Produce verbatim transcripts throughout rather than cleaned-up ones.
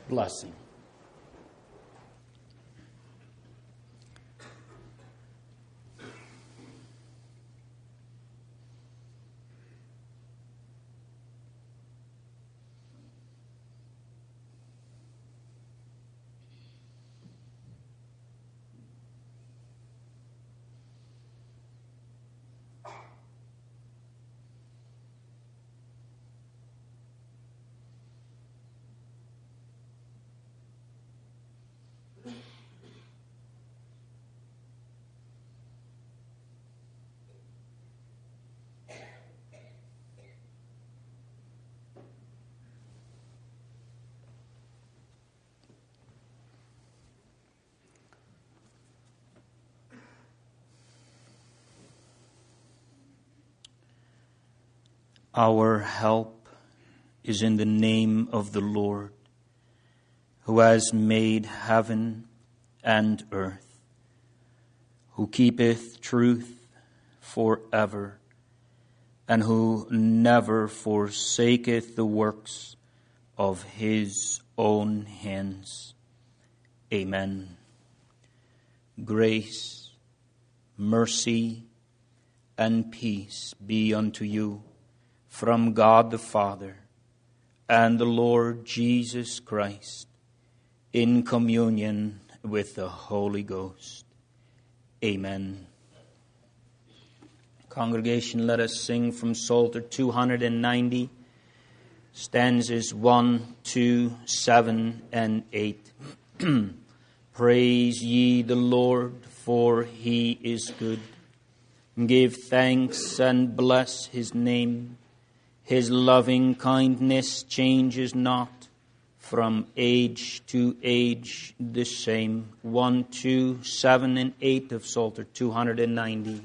blessing. Our help is in the name of the Lord, who has made heaven and earth, who keepeth truth forever, and who never forsaketh the works of his own hands. Amen. Grace, mercy, and peace be unto you from God the Father and the Lord Jesus Christ, in communion with the Holy Ghost. Amen. Congregation, let us sing from Psalter two ninety, stanzas one, two, seven, and eight. Praise ye the Lord, for he is good. Give thanks and bless his name. His loving kindness changes not, from age to age the same. One, two, seven, and eight of Psalter two ninety.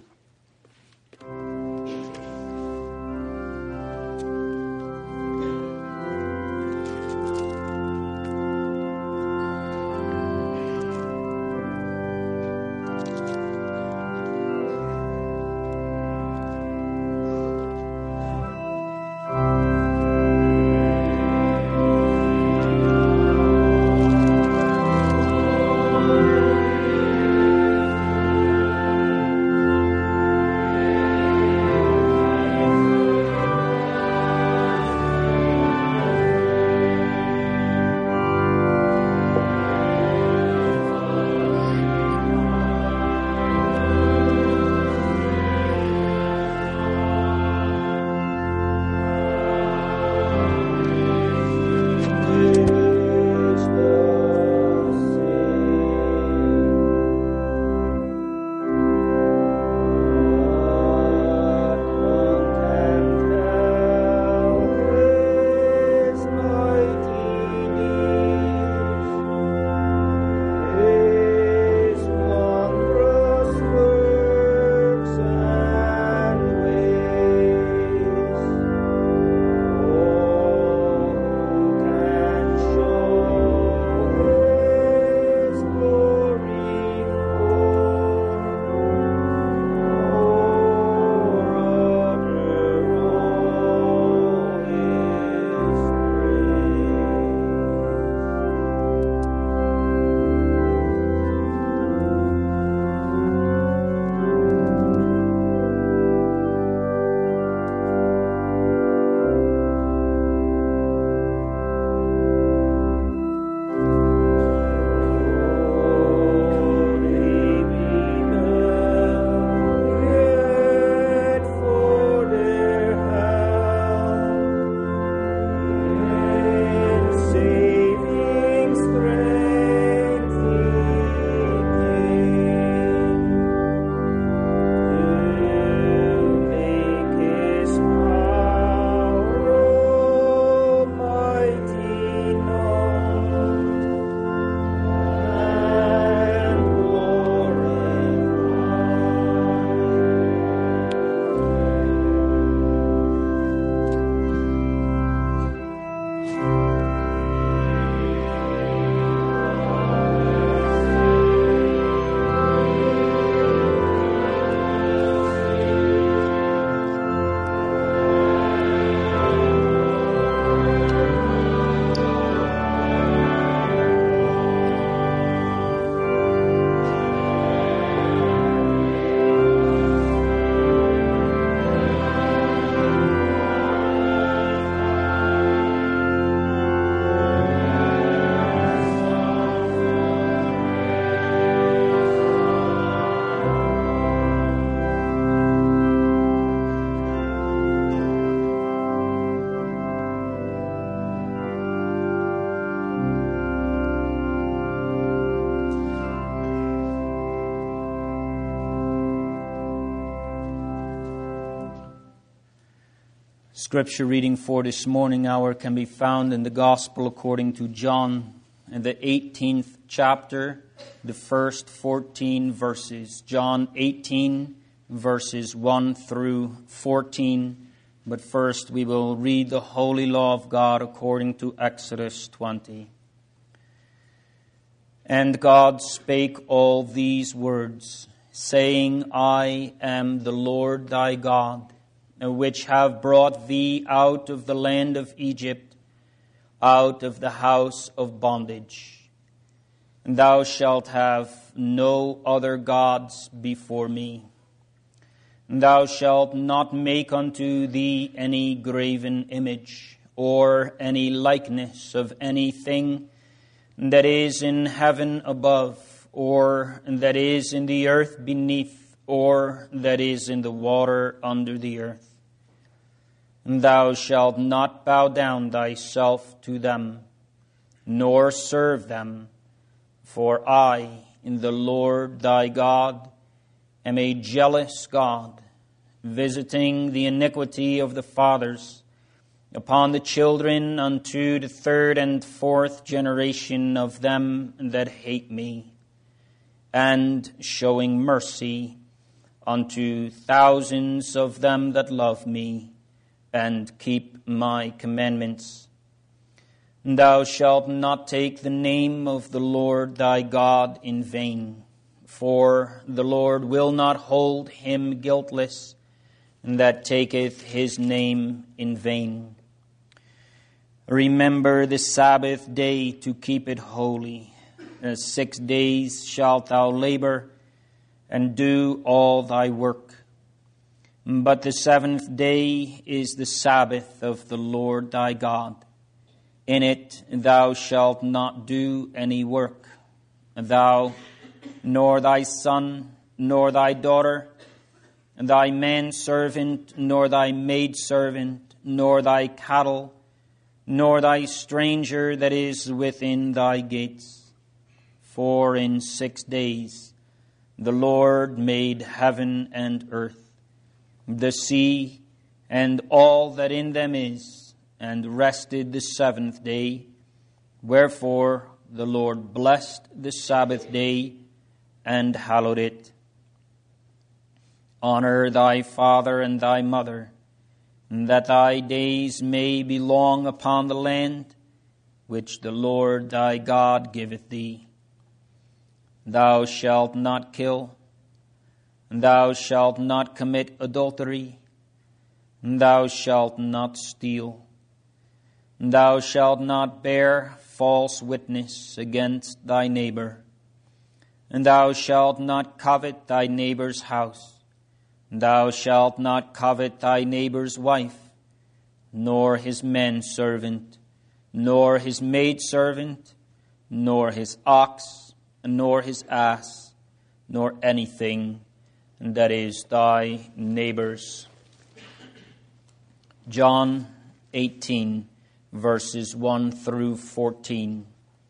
Thank Scripture reading for this morning hour can be found in the Gospel according to John, in the eighteenth chapter, the first fourteen verses. John eighteen, verses one through fourteen. But first we will read the holy law of God according to Exodus twenty. And God spake all these words, saying, I am the Lord thy God, which have brought thee out of the land of Egypt, out of the house of bondage. And thou shalt have no other gods before me. And thou shalt not make unto thee any graven image, or any likeness of anything that is in heaven above, or that is in the earth beneath, or that is in the water under the earth. And thou shalt not bow down thyself to them, nor serve them, for I, in the Lord thy God, am a jealous God, visiting the iniquity of the fathers upon the children unto the third and fourth generation of them that hate me, and showing mercy unto thousands of them that love me, and keep my commandments. And thou shalt not take the name of the Lord thy God in vain, for the Lord will not hold him guiltless that taketh his name in vain. Remember the Sabbath day to keep it holy. Six days shalt thou labor, and do all thy work. But the seventh day is the Sabbath of the Lord thy God. In it thou shalt not do any work, thou, nor thy son, nor thy daughter, thy manservant, nor thy maidservant, nor thy cattle, nor thy stranger that is within thy gates. For in six days the Lord made heaven and earth, the sea, and all that in them is, and rested the seventh day. Wherefore the Lord blessed the Sabbath day, and hallowed it. Honor thy father and thy mother, that thy days may be long upon the land which the Lord thy God giveth thee. Thou shalt not kill. Thou shalt not commit adultery. Thou shalt not steal. Thou shalt not bear false witness against thy neighbor. And thou shalt not covet thy neighbor's house. Thou shalt not covet thy neighbor's wife, nor his manservant, nor his maidservant, nor his ox, nor his ass, nor anything that is thy neighbor's. John eighteen, verses one through fourteen.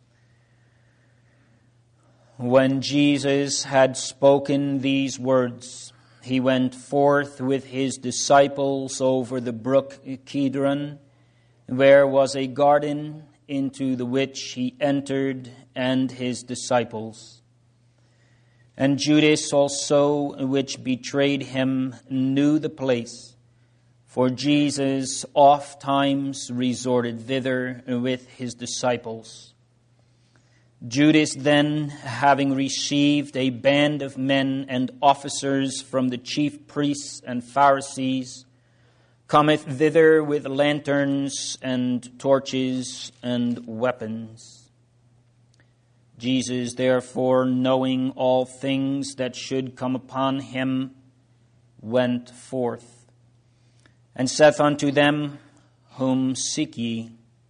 When Jesus had spoken these words, he went forth with his disciples over the brook Kidron, where was a garden, into the which he entered, and his disciples. And Judas also, which betrayed him, knew the place, for Jesus oft times resorted thither with his disciples. Judas then, having received a band of men and officers from the chief priests and Pharisees, cometh thither with lanterns and torches and weapons. Jesus, therefore, knowing all things that should come upon him, went forth, and saith unto them, Whom seek ye?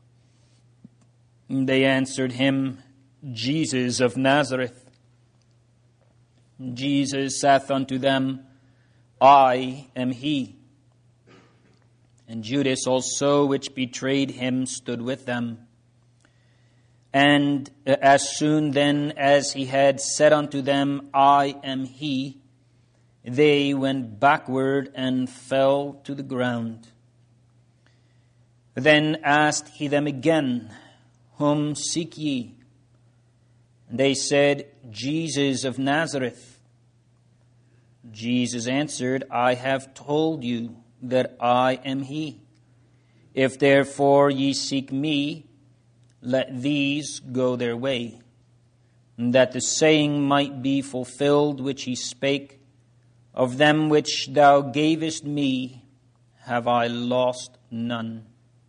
They answered him, Jesus of Nazareth. Jesus saith unto them, I am he. And Judas also, which betrayed him, stood with them. And as soon then as he had said unto them, I am he, they went backward and fell to the ground. Then asked he them again, Whom seek ye? And they said, Jesus of Nazareth. Jesus answered, I have told you that I am he. If therefore ye seek me, let these go their way, that the saying might be fulfilled which he spake, Of them which thou gavest me have I lost none.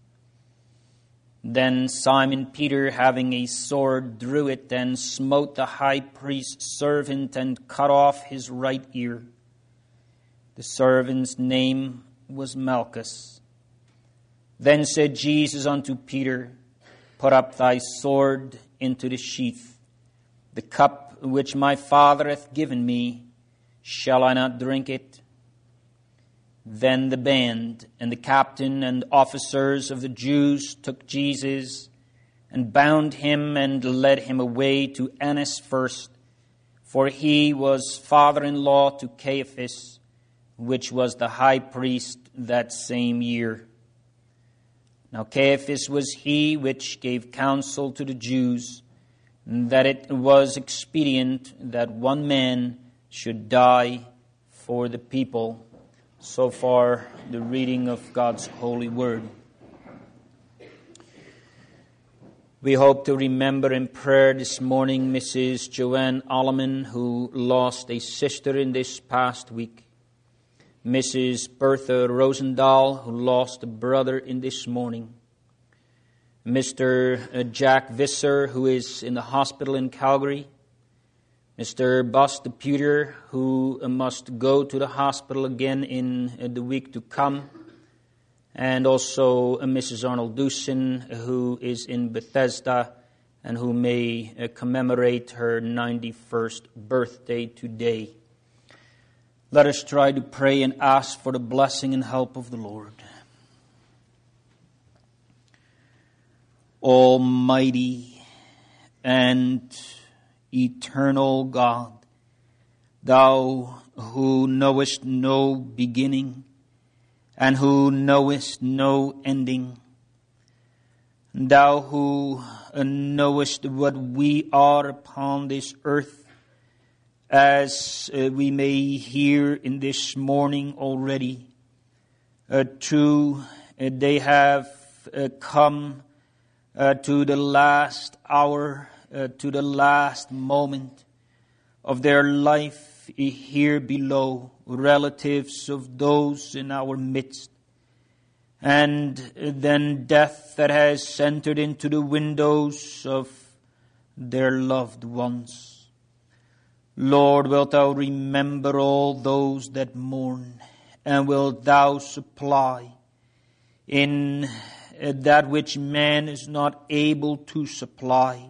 Then Simon Peter, having a sword, drew it and smote the high priest's servant and cut off his right ear. The servant's name was Malchus. Then said Jesus unto Peter, Put up thy sword into the sheath. The cup which my Father hath given me, shall I not drink it? Then the band and the captain and officers of the Jews took Jesus and bound him and led him away to Annas first, for he was father-in-law to Caiaphas, which was the high priest that same year. Now Caiaphas was he which gave counsel to the Jews, that it was expedient that one man should die for the people. So far, the reading of God's holy word. We hope to remember in prayer this morning Missus Joanne Alleman, who lost a sister in this past week. Missus Bertha Rosendahl, who lost a brother in this morning. Mister Jack Visser, who is in the hospital in Calgary. Mister Bus Deputer, who must go to the hospital again in the week to come. And also Missus Arnold Dewson, who is in Bethesda and who may commemorate her ninety-first birthday today. Let us try to pray and ask for the blessing and help of the Lord. Almighty and eternal God, thou who knowest no beginning and who knowest no ending, thou who knowest what we are upon this earth, as uh, we may hear in this morning already, uh, true, uh, they have uh, come uh, to the last hour, Uh, to the last moment of their life here below, relatives of those in our midst. And then death that has entered into the windows of their loved ones. Lord, wilt thou remember all those that mourn, and wilt thou supply in that which man is not able to supply,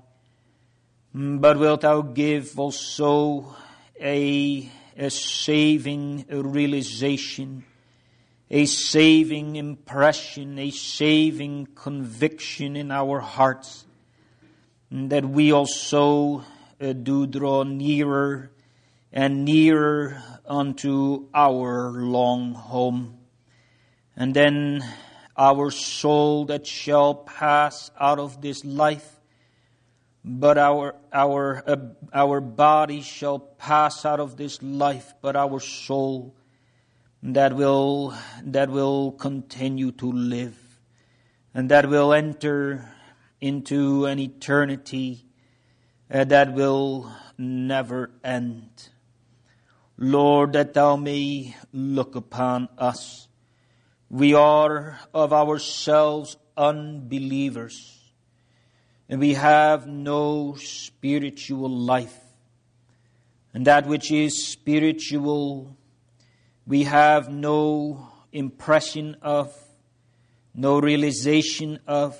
but wilt thou give also a, a saving realization, a saving impression, a saving conviction in our hearts, that we also uh, do draw nearer and nearer unto our long home. And then our soul that shall pass out of this life, But our our uh, our body shall pass out of this life, but our soul that will that will continue to live, and that will enter into an eternity uh, that will never end. Lord, that thou may look upon us. We are of ourselves unbelievers. And we have no spiritual life. And that which is spiritual, we have no impression of, no realization of.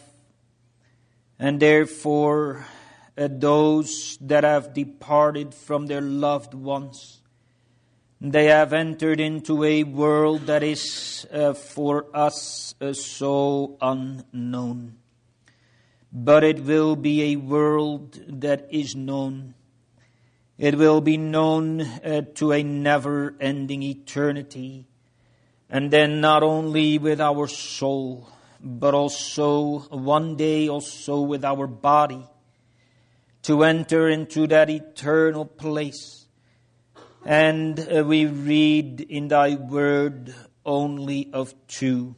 And therefore, uh, those that have departed from their loved ones, they have entered into a world that is uh, for us uh, so unknown. But it will be a world that is known. It will be known uh, to a never-ending eternity. And then not only with our soul, but also one day also with our body, to enter into that eternal place. And uh, we read in thy word only of two.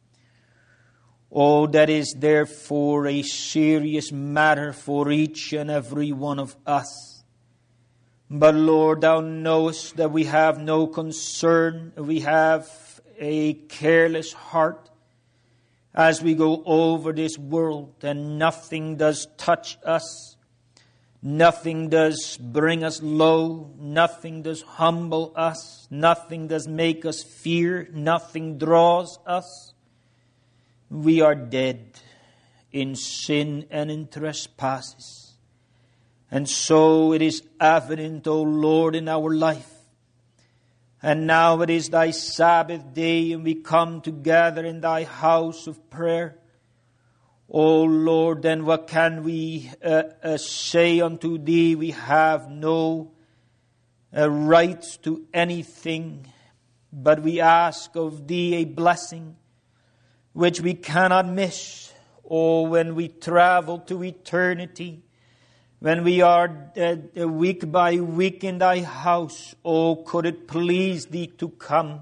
Oh, that is therefore a serious matter for each and every one of us. But Lord, thou knowest that we have no concern. We have a careless heart as we go over this world, and nothing does touch us. Nothing does bring us low. Nothing does humble us. Nothing does make us fear. Nothing draws us. We are dead in sin and in trespasses. And so it is evident, O Lord, in our life. And now it is thy Sabbath day, and we come together in thy house of prayer. O Lord, then what can we uh, uh, say unto thee? We have no uh, right to anything, but we ask of thee a blessing which we cannot miss. Oh, when we travel to eternity, when we are uh, week by week in thy house, oh, could it please thee to come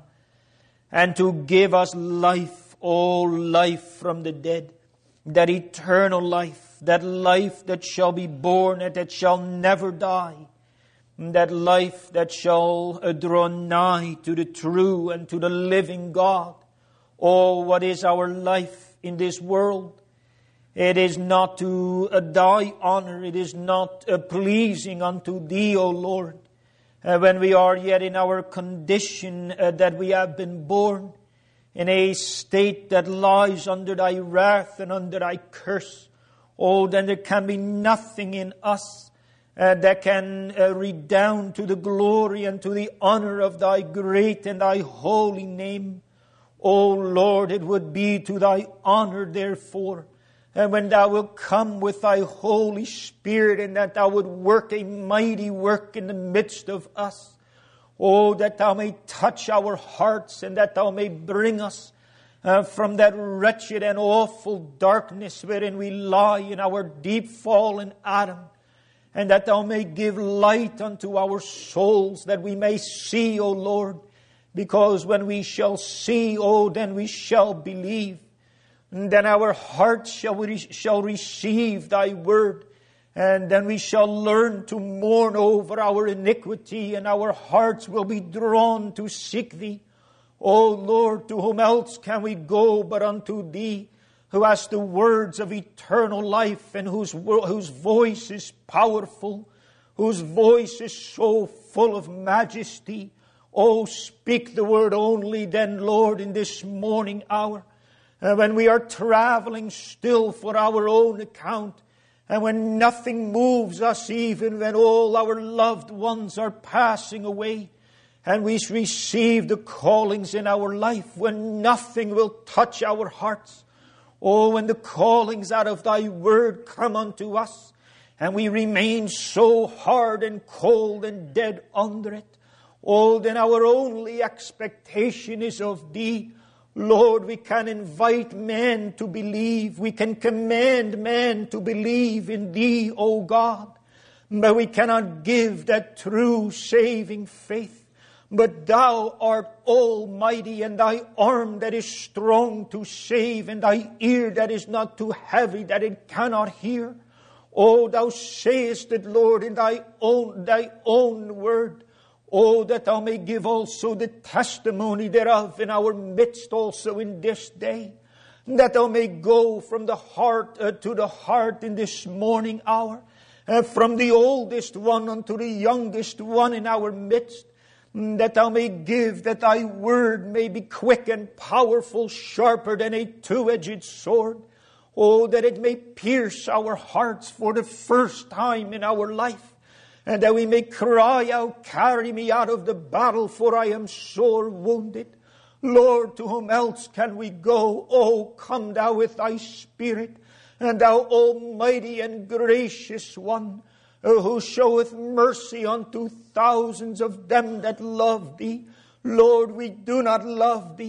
and to give us life, oh, life from the dead, that eternal life, that life that shall be born and that shall never die, that life that shall uh, draw nigh to the true and to the living God. Oh, what is our life in this world? It is not to uh, thy honor. It is not uh, pleasing unto thee, O Lord. Uh, when we are yet in our condition uh, that we have been born in a state that lies under thy wrath and under thy curse. Oh, then there can be nothing in us uh, that can uh, redound to the glory and to the honor of thy great and thy holy name. O Lord, it would be to thy honor, therefore, and when thou wilt come with thy Holy Spirit, and that thou would work a mighty work in the midst of us. Oh, that thou may touch our hearts, and that thou may bring us uh, from that wretched and awful darkness wherein we lie in our deep fallen Adam, and that thou may give light unto our souls, that we may see, O Lord. Because when we shall see, oh, then we shall believe. And then our hearts shall, re- shall receive thy word. And then we shall learn to mourn over our iniquity, and our hearts will be drawn to seek thee. O Lord, to whom else can we go but unto thee, who has the words of eternal life, and whose, whose voice is powerful, whose voice is so full of majesty. Oh, speak the word only then, Lord, in this morning hour. Uh, when we are traveling still for our own account, and when nothing moves us, even when all our loved ones are passing away, and we receive the callings in our life, when nothing will touch our hearts. Oh, when the callings out of thy word come unto us, and we remain so hard and cold and dead under it. Oh, then our only expectation is of thee. Lord, we can invite men to believe. We can command men to believe in thee, O God. But we cannot give that true saving faith. But thou art almighty, and thy arm that is strong to save, and thy ear that is not too heavy that it cannot hear. Oh, thou sayest it, Lord, in thy own, thy own word. Oh, that thou may give also the testimony thereof in our midst also in this day. That thou may go from the heart uh, to the heart in this morning hour. Uh, from the oldest one unto the youngest one in our midst. That thou may give, that thy word may be quick and powerful, sharper than a two-edged sword. Oh, that it may pierce our hearts for the first time in our life. And that we may cry out, carry me out of the battle, for I am sore wounded. Lord, to whom else can we go? Oh, come thou with thy Spirit, and thou almighty and gracious one, who showeth mercy unto thousands of them that love thee. Lord, we do not love thee.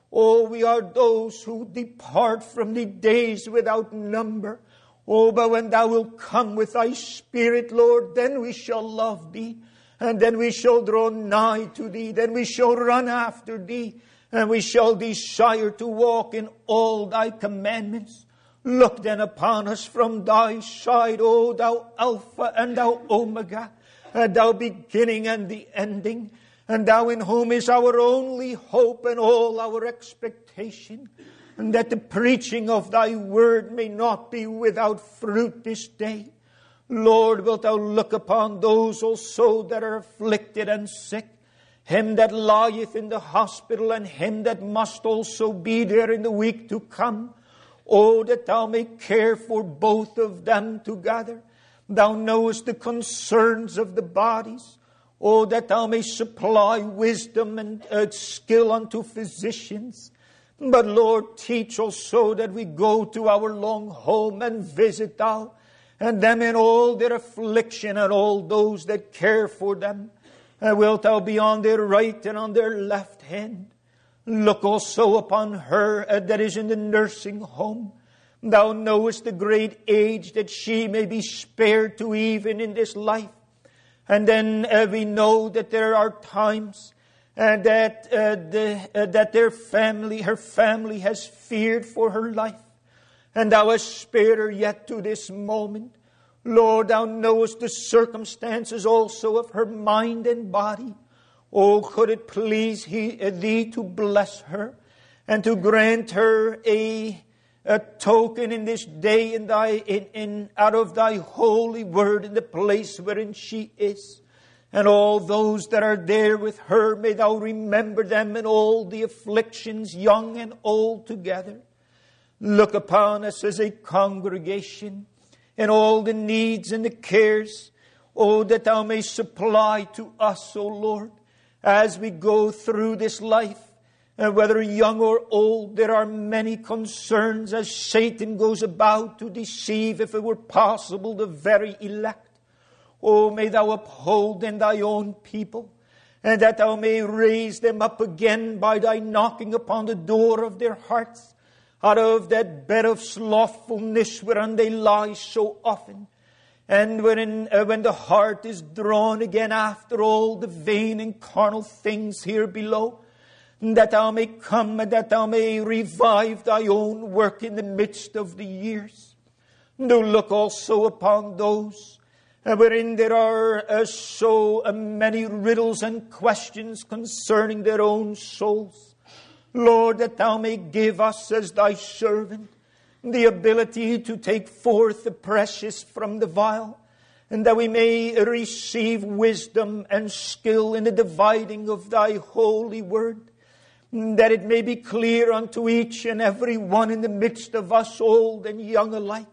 Oh, we are those who depart from the days without number. Oh, but when thou wilt come with thy Spirit, Lord, then we shall love thee. And then we shall draw nigh to thee. Then we shall run after thee. And we shall desire to walk in all thy commandments. Look then upon us from thy side, O thou Alpha and thou Omega, and thou beginning and the ending, and thou in whom is our only hope and all our expectation, and that the preaching of thy word may not be without fruit this day. Lord, wilt thou look upon those also that are afflicted and sick, him that lieth in the hospital, and him that must also be there in the week to come. Oh, that thou may care for both of them together. Thou knowest the concerns of the bodies. Oh, that thou may supply wisdom and uh, skill unto physicians. But Lord, teach also that we go to our long home and visit thou, and them in all their affliction, and all those that care for them. And wilt thou be on their right and on their left hand? Look also upon her uh, that is in the nursing home. Thou knowest the great age that she may be spared to even in this life. And then uh, we know that there are times uh, that uh, the, uh, that their family, her family has feared for her life. And thou hast spared her yet to this moment. Lord, thou knowest the circumstances also of her mind and body. Oh, could it please he, uh, thee to bless her and to grant her a, a token in this day in thy, in, in, out of thy holy word in the place wherein she is. And all those that are there with her, may thou remember them in all the afflictions, young and old together. Look upon us as a congregation and all the needs and the cares, oh, that thou may supply to us, O Lord. As we go through this life, and whether young or old, there are many concerns as Satan goes about to deceive, if it were possible, the very elect. Oh, may thou uphold in thy own people, and that thou may raise them up again by thy knocking upon the door of their hearts, out of that bed of slothfulness wherein they lie so often. And when, uh, when the heart is drawn again after all the vain and carnal things here below, that thou may come and that thou may revive thy own work in the midst of the years. Do look also upon those uh, wherein there are uh, so uh, many riddles and questions concerning their own souls. Lord, that thou may give us as thy servant the ability to take forth the precious from the vile, and that we may receive wisdom and skill in the dividing of thy holy word, that it may be clear unto each and every one in the midst of us, old and young alike.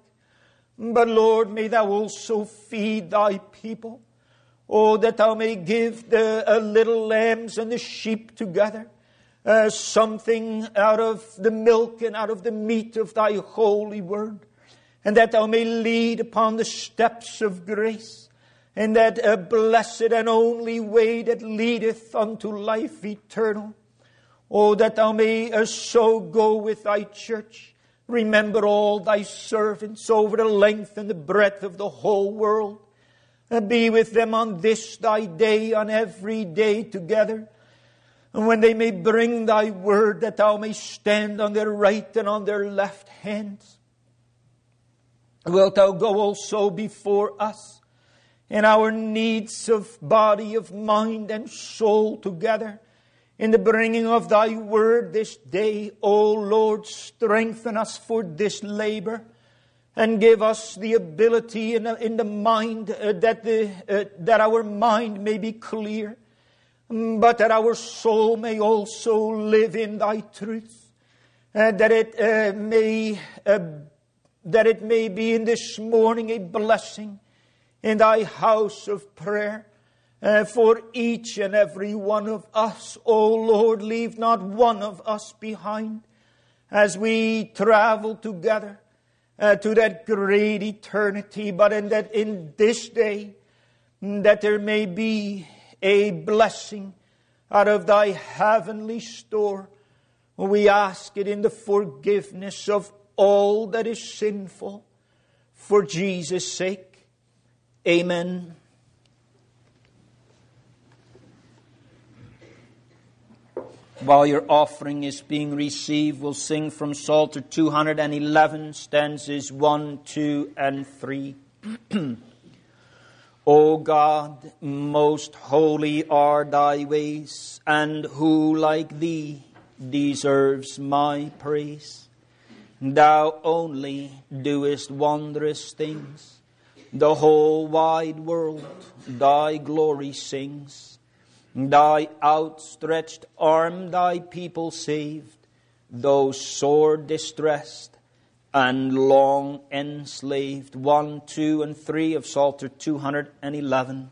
But Lord, may thou also feed thy people. Oh, that thou may give the uh, little lambs and the sheep together Uh, something out of the milk and out of the meat of thy holy word, and that thou may lead upon the steps of grace, and that uh, blessed and only way that leadeth unto life eternal. Oh, that thou may uh, so go with thy church. Remember all thy servants over the length and the breadth of the whole world, and be with them on this thy day, on every day together. And when they may bring thy word, that thou may stand on their right and on their left hands. Wilt thou go also before us in our needs of body, of mind, and soul together, in the bringing of thy word this day? O Lord, strengthen us for this labor, and give us the ability in, in the mind, uh, that, the, uh, that our mind may be clear, but that our soul may also live in thy truth, and that it uh, may uh, that it may be in this morning a blessing in thy house of prayer uh, for each and every one of us. O Lord, leave not one of us behind as we travel together uh, to that great eternity, but in that in this day that there may be a blessing out of thy heavenly store We ask it in the forgiveness of all that is sinful, for Jesus' sake. Amen. While your offering is being received, we'll sing from Psalter two hundred eleven, stanzas one, two, and three. O God, most holy are thy ways, and who like thee deserves my praise? Thou only doest wondrous things. The whole wide world thy glory sings. Thy outstretched arm thy people saved, those sore distressed and long enslaved. One, two, and three of Psalter two hundred eleven.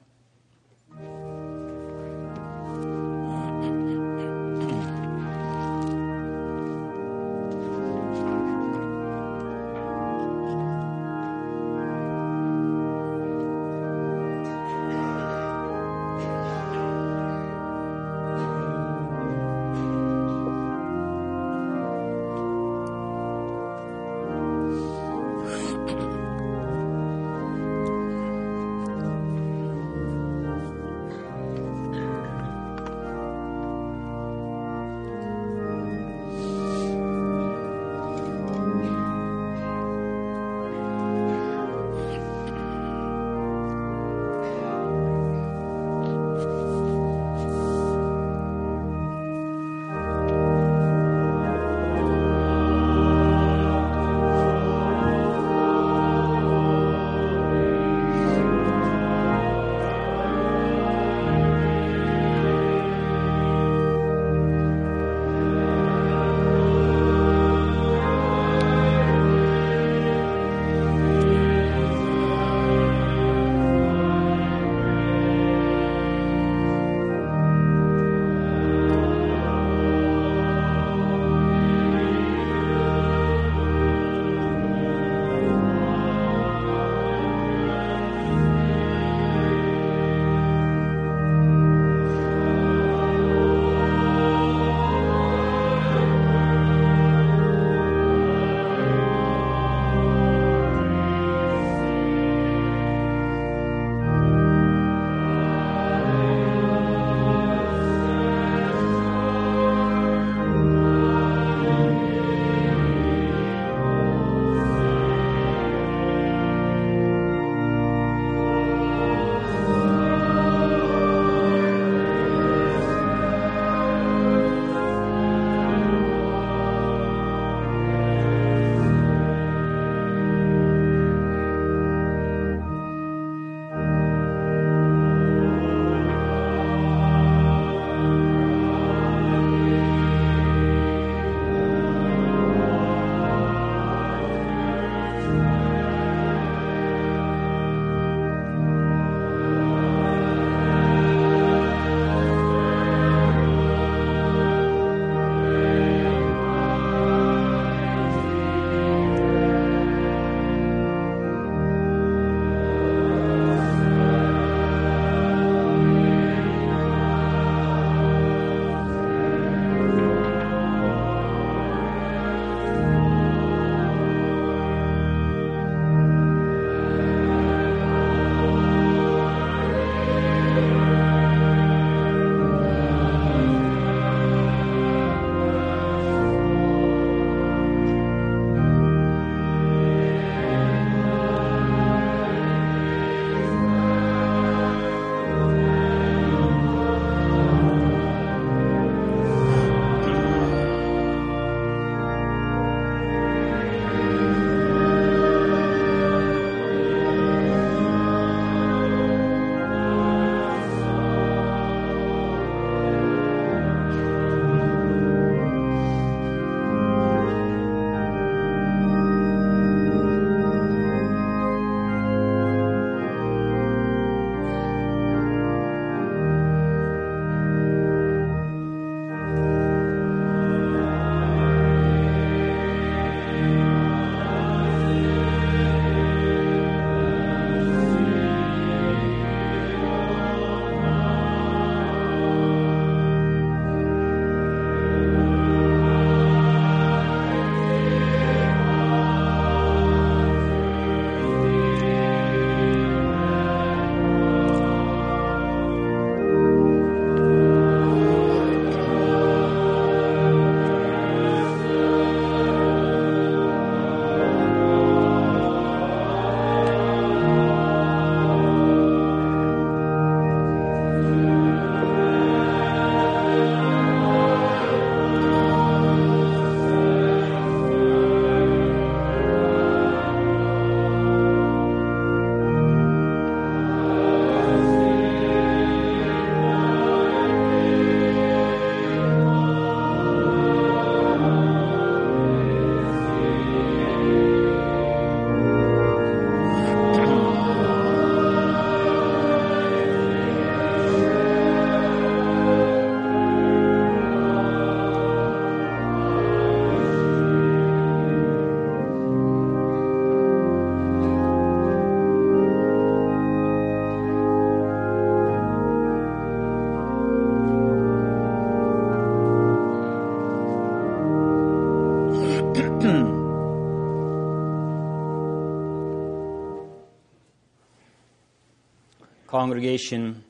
Congregation,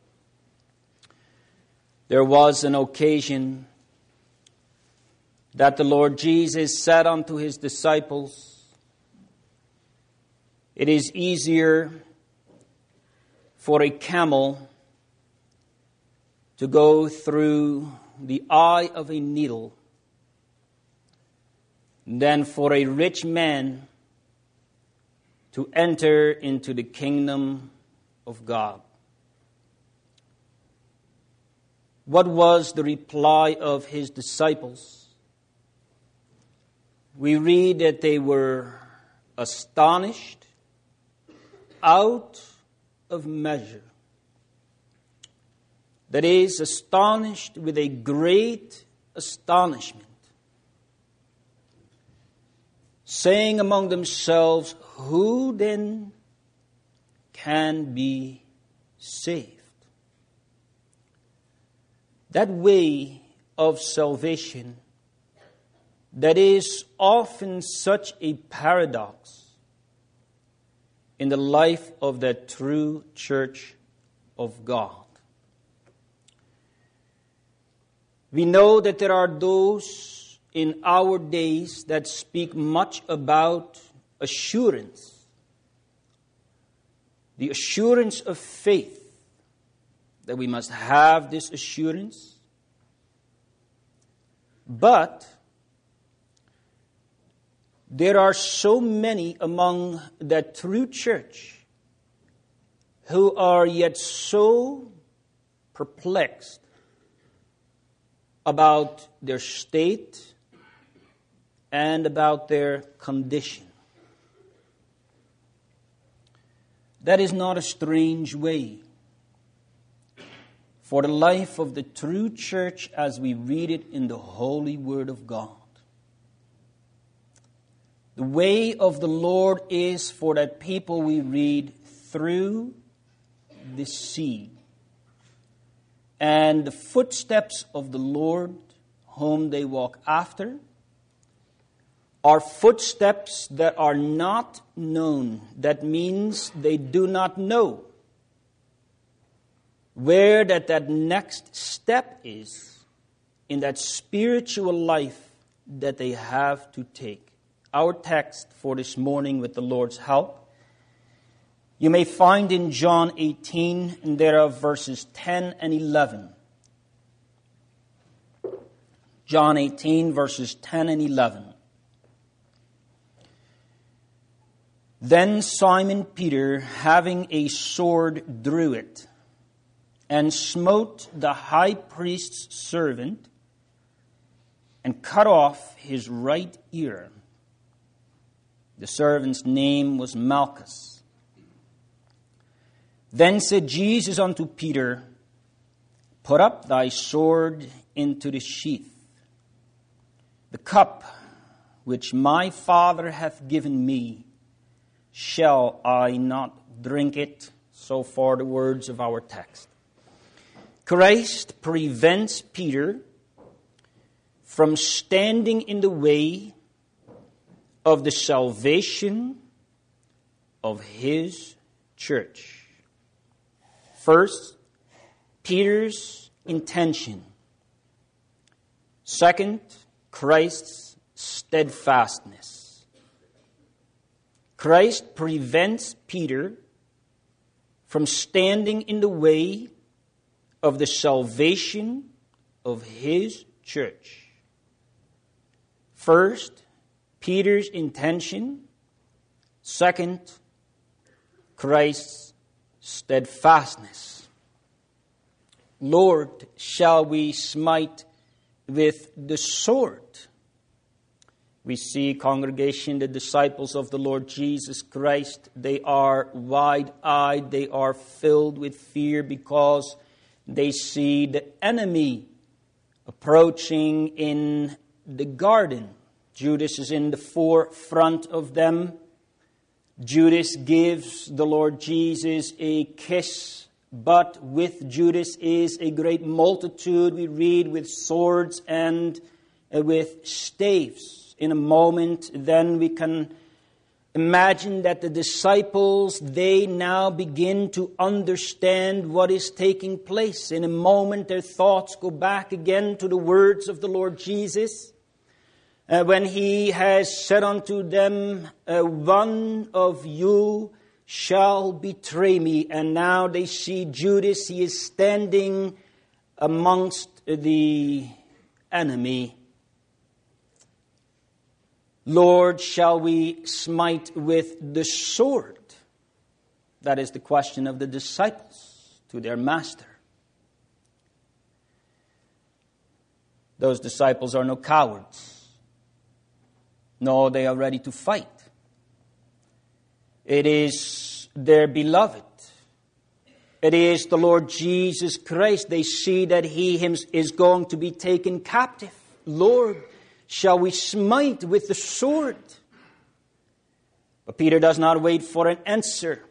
there was an occasion that the Lord Jesus said unto his disciples, "It is easier for a camel to go through the eye of a needle than for a rich man to enter into the kingdom of God." What was the reply of his disciples? We read that they were astonished out of measure. That is, astonished with a great astonishment, saying among themselves, "Who then can be saved?" That way of salvation that is often such a paradox in the life of the true church of God. We know that there are those in our days that speak much about assurance, the assurance of faith, that we must have this assurance. But there are so many among the true church who are yet so perplexed about their state and about their condition. That is not a strange way for the life of the true church as we read it in the holy Word of God. The way of the Lord is for that people we read through the sea. And the footsteps of the Lord whom they walk after are footsteps that are not known. That means they do not know where that, that next step is in that spiritual life that they have to take. Our text for this morning, with the Lord's help, you may find in John eighteen, and there are verses ten and eleven. John eighteen, verses ten and eleven. Then Simon Peter, having a sword, drew it, and smote the high priest's servant, and cut off his right ear. The servant's name was Malchus. Then said Jesus unto Peter, Put up thy sword into the sheath. The cup which my Father hath given me, shall I not drink it? So far the words of our text. Christ prevents Peter from standing in the way of the salvation of his church. First, Peter's intention. Second, Christ's steadfastness. Christ prevents Peter from standing in the way of the salvation of his church. First, Peter's intention. Second, Christ's steadfastness. Lord, shall we smite with the sword? We see, congregation, the disciples of the Lord Jesus Christ, they are wide-eyed, they are filled with fear because they see the enemy approaching in the garden. Judas is in the forefront of them. Judas gives the Lord Jesus a kiss, but with Judas is a great multitude, we read, with swords and with staves. In a moment, then we can Imagine that the disciples, they now begin to understand what is taking place. In a moment, their thoughts go back again to the words of the Lord Jesus. Uh, when He has said unto them, uh, one of you shall betray me. And now they see Judas, he is standing amongst the enemy. Lord, shall we smite with the sword? That is the question of the disciples to their master. Those disciples are no cowards. No, they are ready to fight. It is their beloved. It is the Lord Jesus Christ. They see that He is going to be taken captive. Lord, shall we smite with the sword? But Peter does not wait for an answer.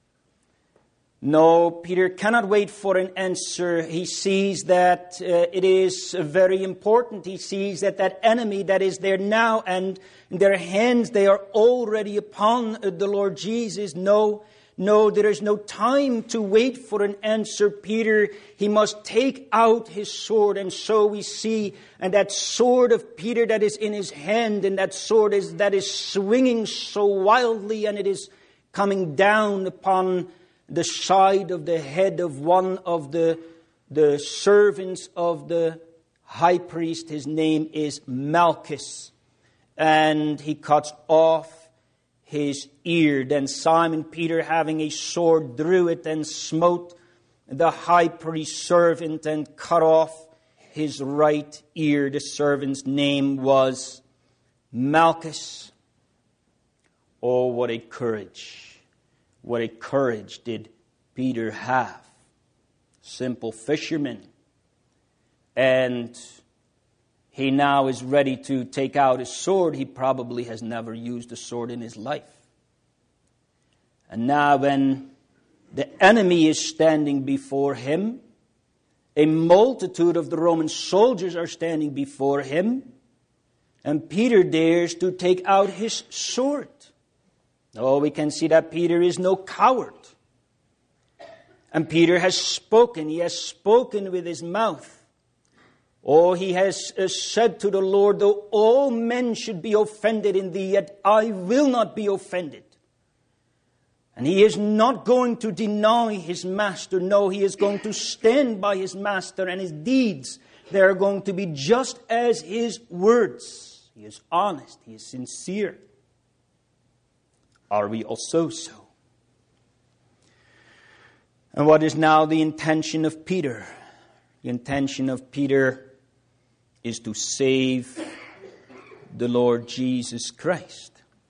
No, Peter cannot wait for an answer. He sees that uh, it is very important. He sees that that enemy that is there now, and in their hands they are already upon uh, the Lord Jesus. No, no, there is no time to wait for an answer. Peter, he must take out his sword. And so we see, and that sword of Peter that is in his hand, and that sword is that is swinging so wildly, and it is coming down upon the side of the head of one of the, the servants of the high priest. His name is Malchus. And he cuts off his ear. Then Simon Peter, having a sword, drew it and smote the high priest's servant and cut off his right ear. The servant's name was Malchus. Oh, what a courage. What a courage did Peter have. Simple fisherman. And he now is ready to take out his sword. He probably has never used a sword in his life. And now when the enemy is standing before him, a multitude of the Roman soldiers are standing before him, and Peter dares to take out his sword. Oh, we can see that Peter is no coward. And Peter has spoken. He has spoken with his mouth. Oh, he has uh, said to the Lord, though all men should be offended in thee, yet I will not be offended. And he is not going to deny his master. No, he is going to stand by his master, and his deeds, they are going to be just as his words. He is honest. He is sincere. Are we also so? And what is now the intention of Peter? The intention of Peter is to save the Lord Jesus Christ.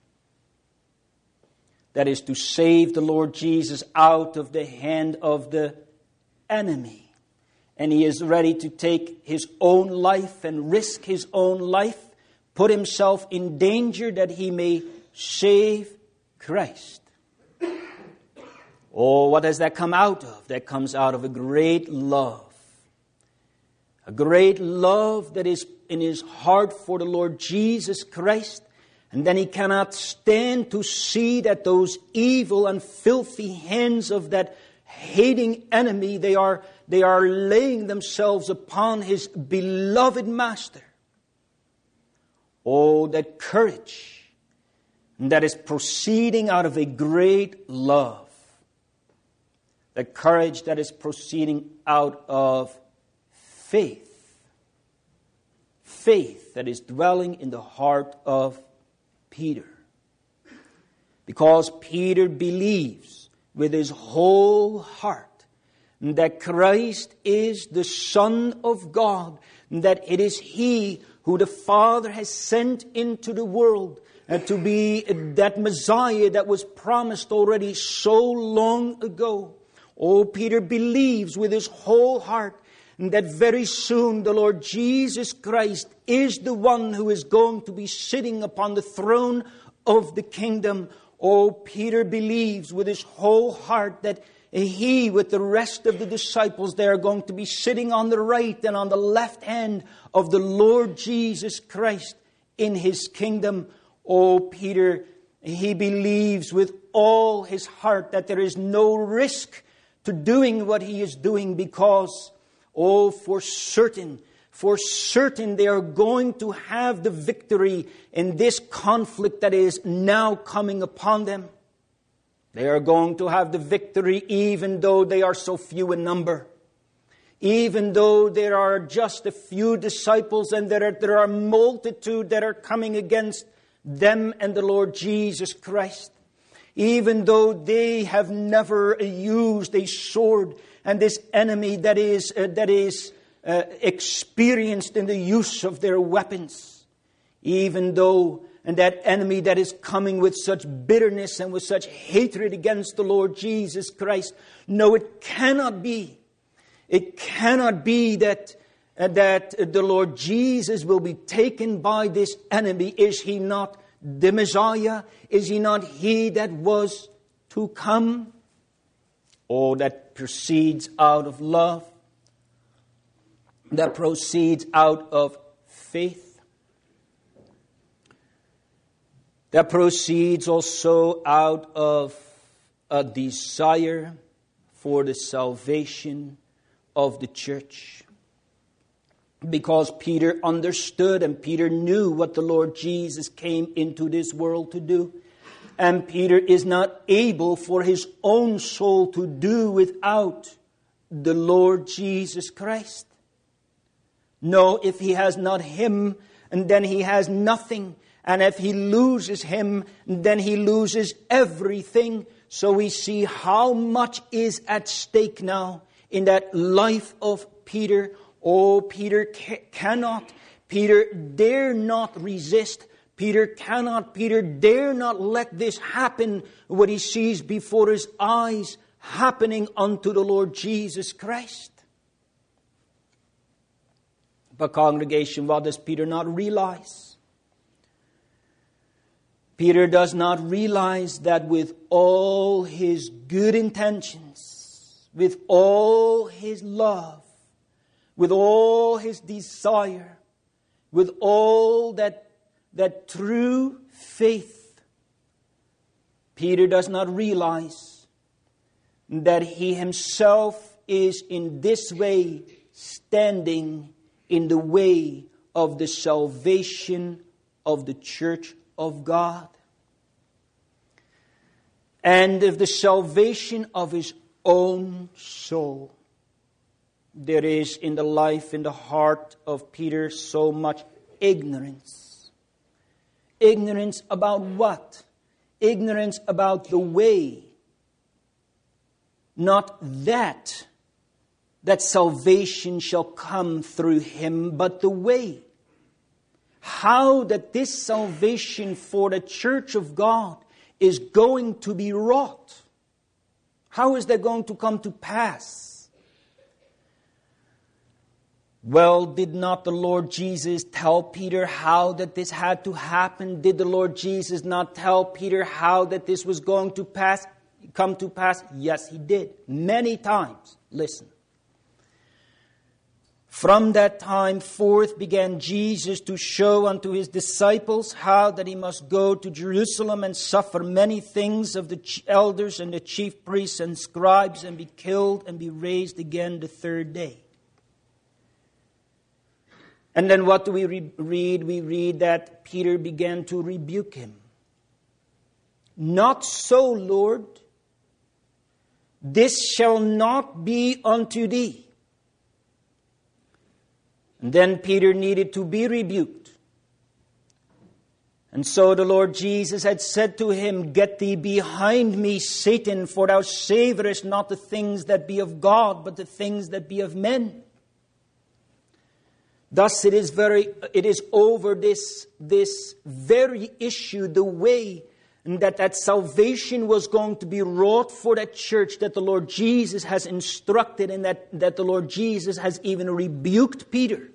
That is to save the Lord Jesus out of the hand of the enemy. And he is ready to take his own life and risk his own life, put himself in danger that he may save Christ. Oh, what does that come out of? That comes out of a great love. A great love that is in his heart for the Lord Jesus Christ. And then he cannot stand to see that those evil and filthy hands of that hating enemy, they are, they are laying themselves upon his beloved master. Oh, that courage that is proceeding out of a great love. The courage that is proceeding out of faith. Faith that is dwelling in the heart of Peter. Because Peter believes with his whole heart that Christ is the Son of God, that it is He who the Father has sent into the world uh, to be that Messiah that was promised already so long ago. Oh, Peter believes with his whole heart that very soon the Lord Jesus Christ is the one who is going to be sitting upon the throne of the kingdom. Oh, Peter believes with his whole heart that he, with the rest of the disciples, they are going to be sitting on the right and on the left hand of the Lord Jesus Christ in His kingdom. Oh, Peter, he believes with all his heart that there is no risk to doing what he is doing because, oh, for certain, for certain they are going to have the victory in this conflict that is now coming upon them. They are going to have the victory even though they are so few in number. Even though there are just a few disciples and there are, there are multitude that are coming against them and the Lord Jesus Christ. Even though they have never used a sword, and this enemy that is uh, that is uh, experienced in the use of their weapons. Even though, and that enemy that is coming with such bitterness and with such hatred against the Lord Jesus Christ. No, it cannot be. It cannot be that, uh, that the Lord Jesus will be taken by this enemy. Is he not the Messiah? Is he not he that was to come? Oh, that proceeds out of love. That proceeds out of faith. That proceeds also out of a desire for the salvation of the church. Because Peter understood and Peter knew what the Lord Jesus came into this world to do. And Peter is not able for his own soul to do without the Lord Jesus Christ. No, if he has not him, and then he has nothing. And if he loses him, then he loses everything. So we see how much is at stake now in that life of Peter. Oh, Peter ca- cannot, Peter dare not resist. Peter cannot, Peter dare not let this happen, what he sees before his eyes happening unto the Lord Jesus Christ. But congregation, what does Peter not realize? Peter does not realize that with all his good intentions, with all his love, with all his desire, with all that, that true faith, Peter does not realize that he himself is in this way standing in the way of the salvation of the church of God. And of the salvation of his own soul. There is in the life, in the heart of Peter, so much ignorance. Ignorance about what? Ignorance about the way. Not that, that salvation shall come through him, but the way. How that this salvation for the church of God is going to be wrought. How is that going to come to pass? Well, did not the Lord Jesus tell Peter how that this had to happen? Did the Lord Jesus not tell Peter how that this was going to pass, come to pass? Yes, he did. Many times. Listen. From that time forth began Jesus to show unto his disciples how that he must go to Jerusalem and suffer many things of the elders and the chief priests and scribes and be killed and be raised again the third day. And then what do we re- read? We read that Peter began to rebuke him. Not so, Lord. This shall not be unto thee. And then Peter needed to be rebuked. And so the Lord Jesus had said to him, Get thee behind me, Satan, for thou savorest not the things that be of God, but the things that be of men. Thus it is very, it is over this, this very issue, the way that that salvation was going to be wrought for that church, that the Lord Jesus has instructed, and that, that the Lord Jesus has even rebuked Peter.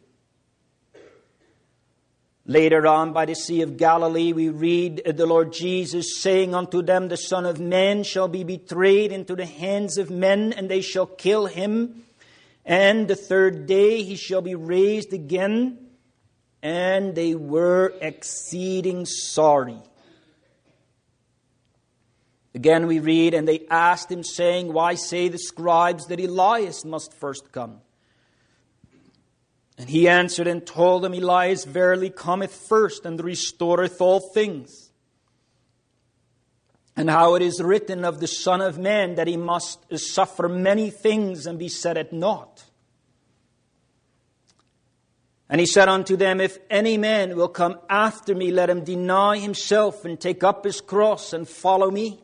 Later on by the Sea of Galilee we read the Lord Jesus saying unto them, The Son of Man shall be betrayed into the hands of men, and they shall kill him. And the third day he shall be raised again. And they were exceeding sorry. Again we read, and they asked him, saying, Why say the scribes that Elias must first come? And he answered and told them, Elias verily cometh first, and restoreth all things. And how it is written of the Son of Man, that he must suffer many things and be set at naught. And he said unto them, If any man will come after me, let him deny himself and take up his cross and follow me.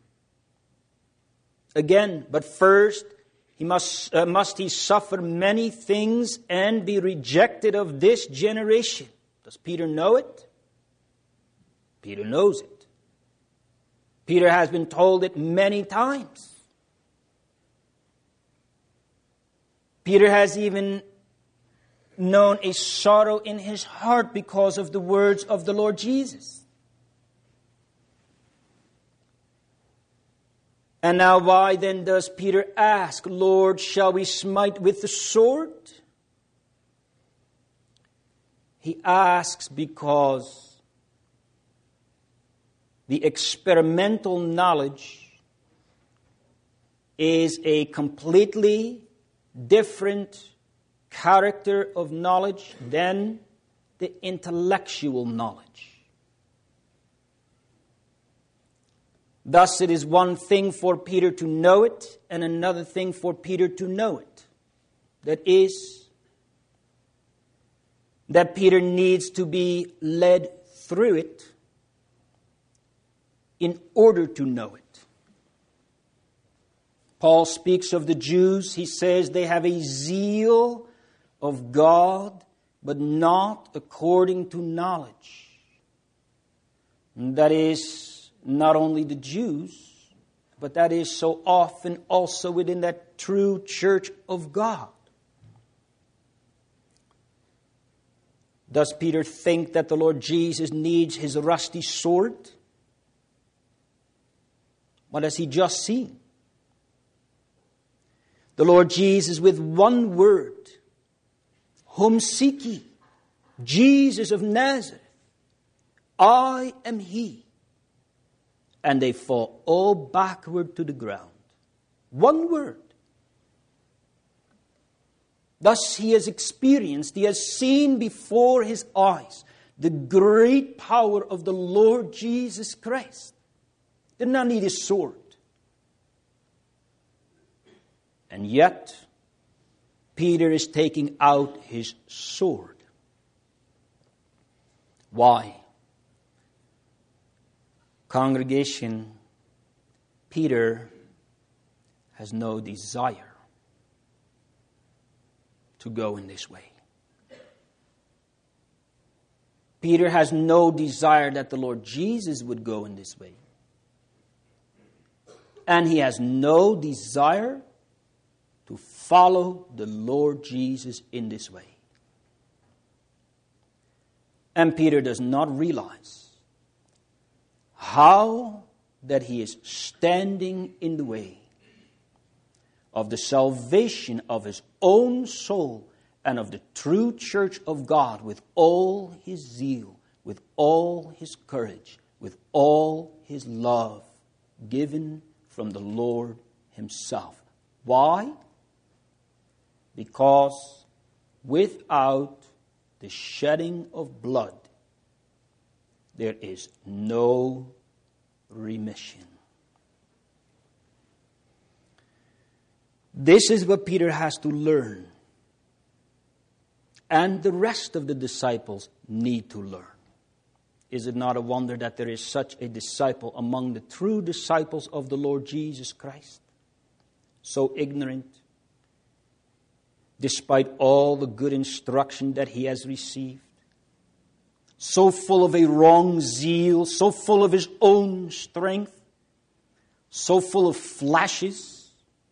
Again, but first he must, uh, must he suffer many things and be rejected of this generation. Does Peter know it? Peter knows it. Peter has been told it many times. Peter has even known a sorrow in his heart because of the words of the Lord Jesus. And now why then does Peter ask, Lord, shall we smite with the sword? He asks because the experimental knowledge is a completely different character of knowledge than the intellectual knowledge. Thus, it is one thing for Peter to know it and another thing for Peter to know it. That is, that Peter needs to be led through it in order to know it. Paul speaks of the Jews. He says they have a zeal of God, but not according to knowledge. And that is not only the Jews, but that is so often also within that true church of God. Does Peter think that the Lord Jesus needs his rusty sword? What has he just seen? The Lord Jesus with one word, Whom seek ye? Jesus of Nazareth. I am he. And they fall all backward to the ground. One word. Thus he has experienced, he has seen before his eyes the great power of the Lord Jesus Christ. Did not need his sword. And yet, Peter is taking out his sword. Why? Congregation, Peter has no desire to go in this way. Peter has no desire that the Lord Jesus would go in this way. And he has no desire to follow the Lord Jesus in this way. And Peter does not realize how that he is standing in the way of the salvation of his own soul and of the true church of God with all his zeal, with all his courage, with all his love given from the Lord himself. Why? Because without the shedding of blood, there is no remission. This is what Peter has to learn. And the rest of the disciples need to learn. Is it not a wonder that there is such a disciple among the true disciples of the Lord Jesus Christ? So ignorant, despite all the good instruction that he has received. So full of a wrong zeal, so full of his own strength, so full of flashes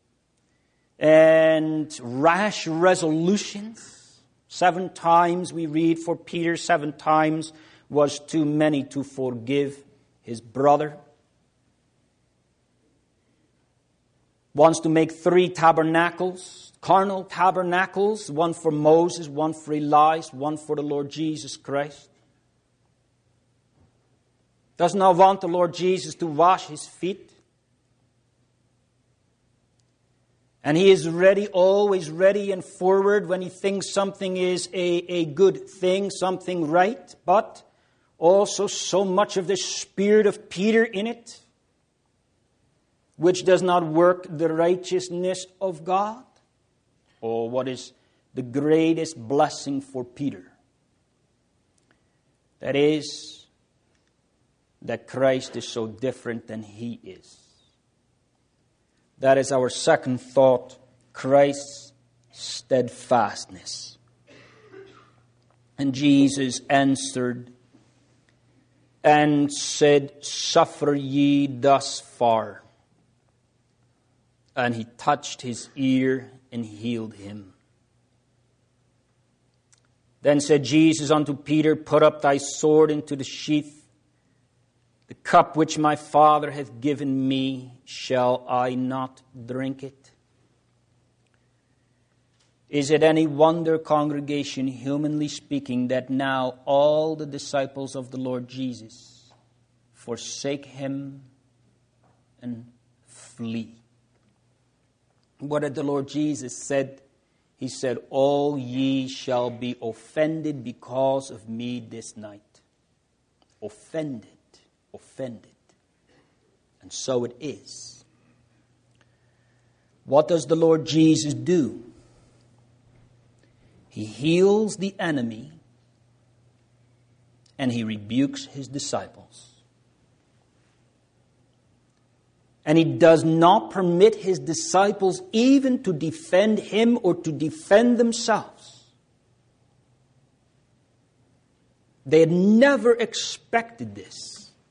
and rash resolutions. Seven times we read for Peter, seven times was too many to forgive his brother. Wants to make three tabernacles, carnal tabernacles, one for Moses, one for Elias, one for the Lord Jesus Christ. Does not want the Lord Jesus to wash his feet. And he is ready, always ready and forward when he thinks something is a, a good thing, something right. But also so much of the spirit of Peter in it, which does not work the righteousness of God. Oh, what is the greatest blessing for Peter? That is, that Christ is so different than he is. That is our second thought, Christ's steadfastness. And Jesus answered and said, "Suffer ye thus far." And he touched his ear and healed him. Then said Jesus unto Peter, "Put up thy sword into the sheath. The cup which my Father hath given me, shall I not drink it?" Is it any wonder, congregation, humanly speaking, that now all the disciples of the Lord Jesus forsake him and flee? What did the Lord Jesus said? He said, "All ye shall be offended because of me this night." Offended. Offended. And so it is. What does the Lord Jesus do? He heals the enemy and he rebukes his disciples. And he does not permit his disciples even to defend him or to defend themselves. They had never expected this.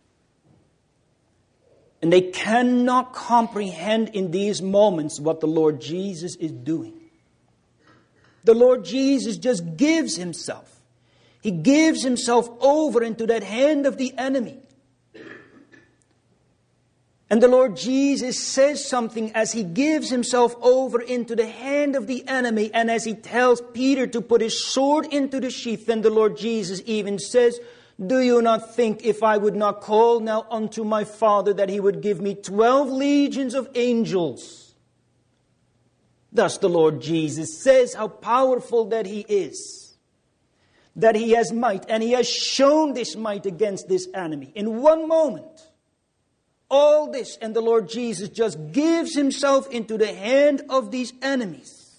And they cannot comprehend in these moments what the Lord Jesus is doing. The Lord Jesus just gives himself. He gives himself over into that hand of the enemy. And the Lord Jesus says something as he gives himself over into the hand of the enemy, and as he tells Peter to put his sword into the sheath. Then the Lord Jesus even says, "Do you not think, if I would not call now unto my Father, that he would give me twelve legions of angels?" Thus the Lord Jesus says how powerful that he is. That he has might, and he has shown this might against this enemy. In one moment, all this, and the Lord Jesus just gives himself into the hand of these enemies.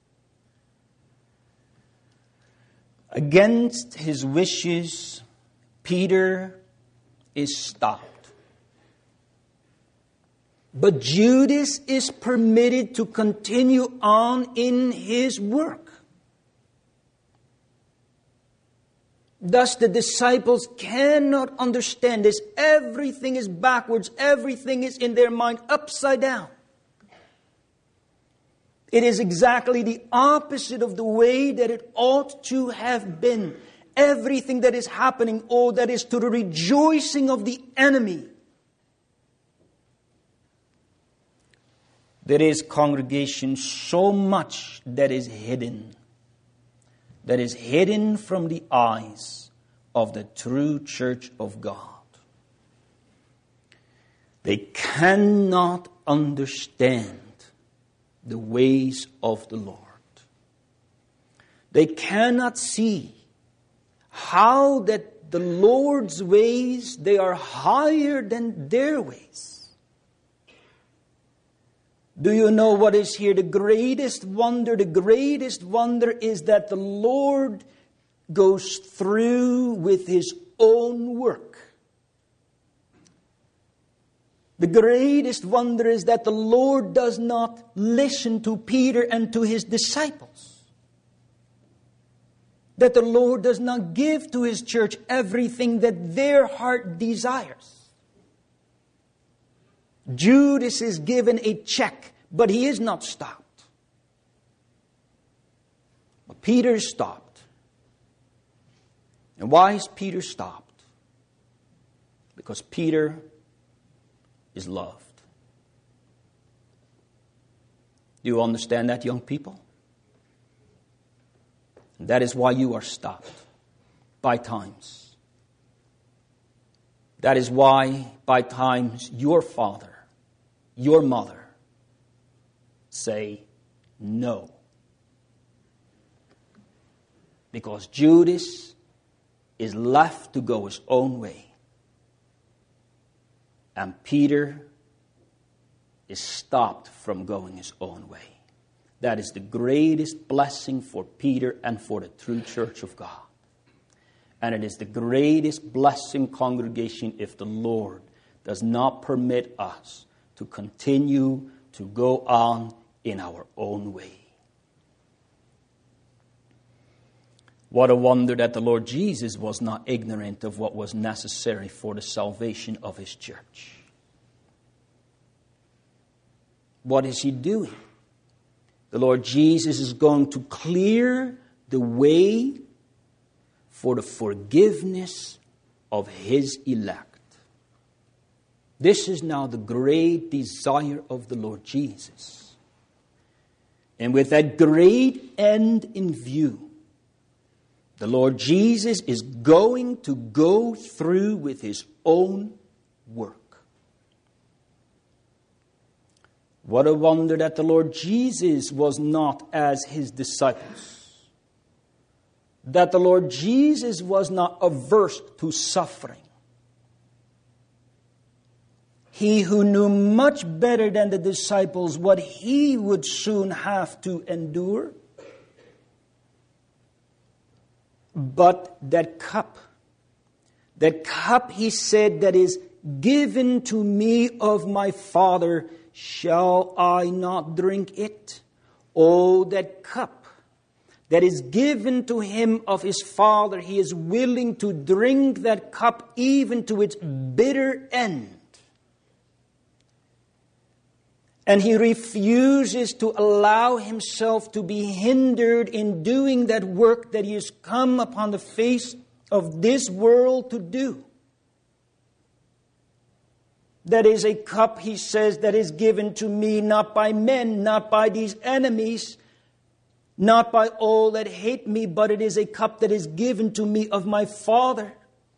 Against his wishes, Peter is stopped. But Judas is permitted to continue on in his work. Thus the disciples cannot understand this. Everything is backwards. Everything is in their mind upside down. It is exactly the opposite of the way that it ought to have been. Everything that is happening, oh, that is to the rejoicing of the enemy. There is, congregation, so much that is hidden. That is hidden from the eyes of the true church of God. They cannot understand the ways of the Lord. They cannot see how that the Lord's ways, they are higher than their ways. Do you know what is here the greatest wonder? The greatest wonder is that the Lord goes through with his own work. The greatest wonder is that the Lord does not listen to Peter and to his disciples. That the Lord does not give to his church everything that their heart desires. Judas is given a check, but he is not stopped. But Peter is stopped. And why is Peter stopped? Because Peter is loved. Do you understand that, young people? That is why you are stopped by times. That is why by times your father, your mother, say no. Because Judas is left to go his own way. And Peter is stopped from going his own way. That is the greatest blessing for Peter and for the true church of God. And it is the greatest blessing, congregation, if the Lord does not permit us to continue to go on in our own way. What a wonder that the Lord Jesus was not ignorant of what was necessary for the salvation of His church. What is He doing? The Lord Jesus is going to clear the way for the forgiveness of His elect. This is now the great desire of the Lord Jesus. And with that great end in view, the Lord Jesus is going to go through with His own work. What a wonder that the Lord Jesus was not as His disciples. That the Lord Jesus was not averse to suffering. He who knew much better than the disciples what He would soon have to endure. But that cup, that cup, He said, that is given to me of my Father, shall I not drink it? Oh, that cup that is given to Him of His Father, He is willing to drink that cup even to its bitter end. And He refuses to allow Himself to be hindered in doing that work that He has come upon the face of this world to do. That is a cup, He says, that is given to me not by men, not by these enemies, not by all that hate me, but it is a cup that is given to me of my Father.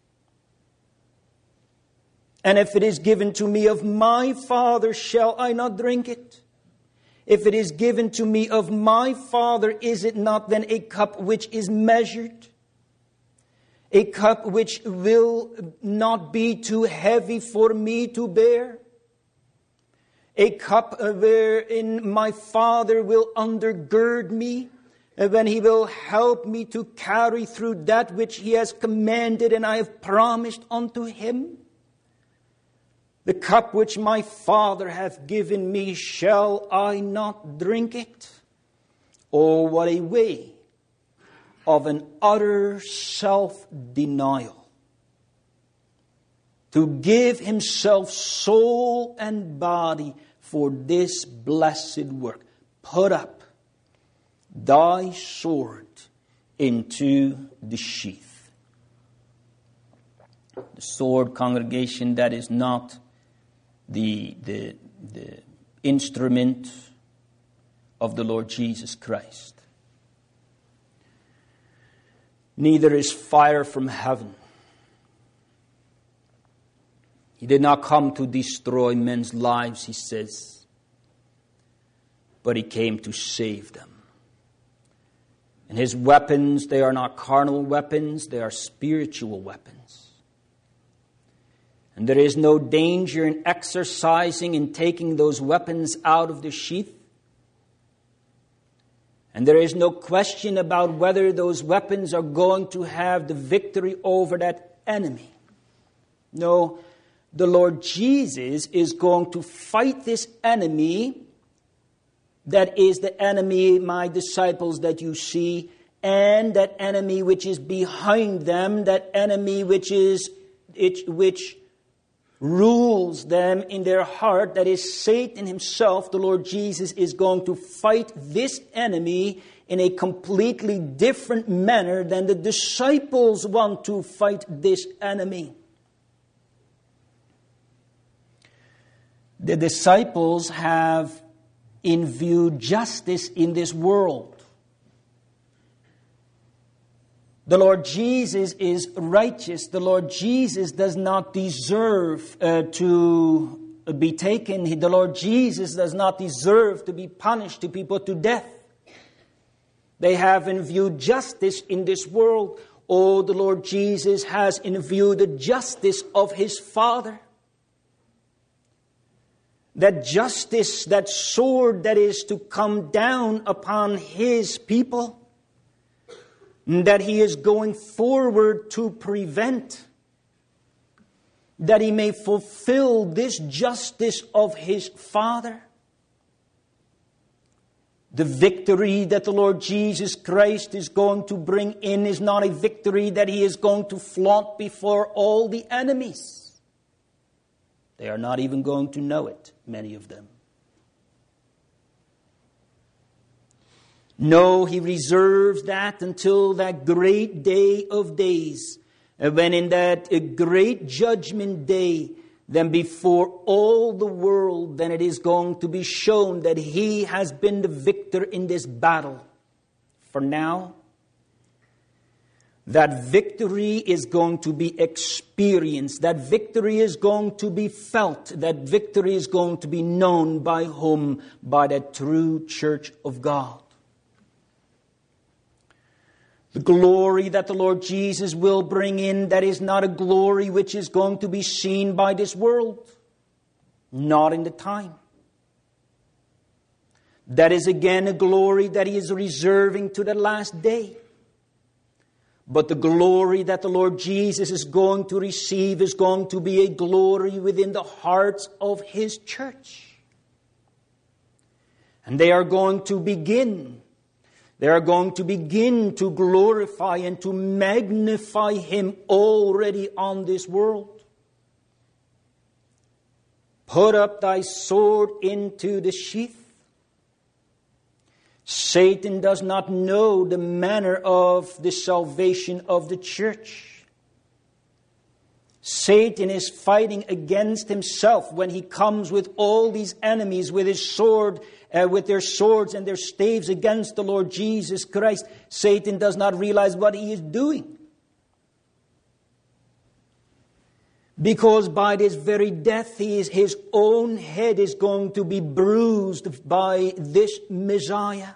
And if it is given to me of my Father, shall I not drink it? If it is given to me of my Father, is it not then a cup which is measured? A cup which will not be too heavy for me to bear? A cup wherein my Father will undergird me, and when He will help me to carry through that which He has commanded and I have promised unto Him? The cup which my Father hath given me, shall I not drink it? Oh, what a way of an utter self-denial. To give Himself soul and body for this blessed work. Put up thy sword into the sheath. The sword, congregation, that is not the, the, the instrument of the Lord Jesus Christ. Neither is fire from heaven. He did not come to destroy men's lives, He says, but He came to save them. And His weapons, they are not carnal weapons, they are spiritual weapons. And there is no danger in exercising and taking those weapons out of the sheath. And there is no question about whether those weapons are going to have the victory over that enemy. No, the Lord Jesus is going to fight this enemy. That is the enemy, my disciples, that you see, and that enemy which is behind them, that enemy which is it, which rules them in their heart, that is Satan himself. The Lord Jesus is going to fight this enemy in a completely different manner than the disciples want to fight this enemy. The disciples have in view justice in this world. The Lord Jesus is righteous. The Lord Jesus does not deserve uh, to be taken. The Lord Jesus does not deserve to be punished, to be put to death. They have in view justice in this world. Oh, the Lord Jesus has in view the justice of his Father. That justice, that sword that is to come down upon his people, that he is going forward to prevent, that he may fulfill this justice of his Father. The victory that the Lord Jesus Christ is going to bring in is not a victory that he is going to flaunt before all the enemies. They are not even going to know it, many of them. No, he reserves that until that great day of days, when in that great judgment day, then before all the world, then it is going to be shown that he has been the victor in this battle. For now, that victory is going to be experienced. That victory is going to be felt. That victory is going to be known by whom? By the true church of God. The glory that the Lord Jesus will bring in, that is not a glory which is going to be seen by this world. Not in the time. That is again a glory that he is reserving to the last day. But the glory that the Lord Jesus is going to receive is going to be a glory within the hearts of his church. And they are going to begin They are going to begin to glorify and to magnify him already on this world. Put up thy sword into the sheath. Satan does not know the manner of the salvation of the church. Satan is fighting against himself when he comes with all these enemies, with his sword, uh, with their swords and their staves against the Lord Jesus Christ. Satan does not realize what he is doing. Because by this very death, he is, his own head is going to be bruised by this Messiah.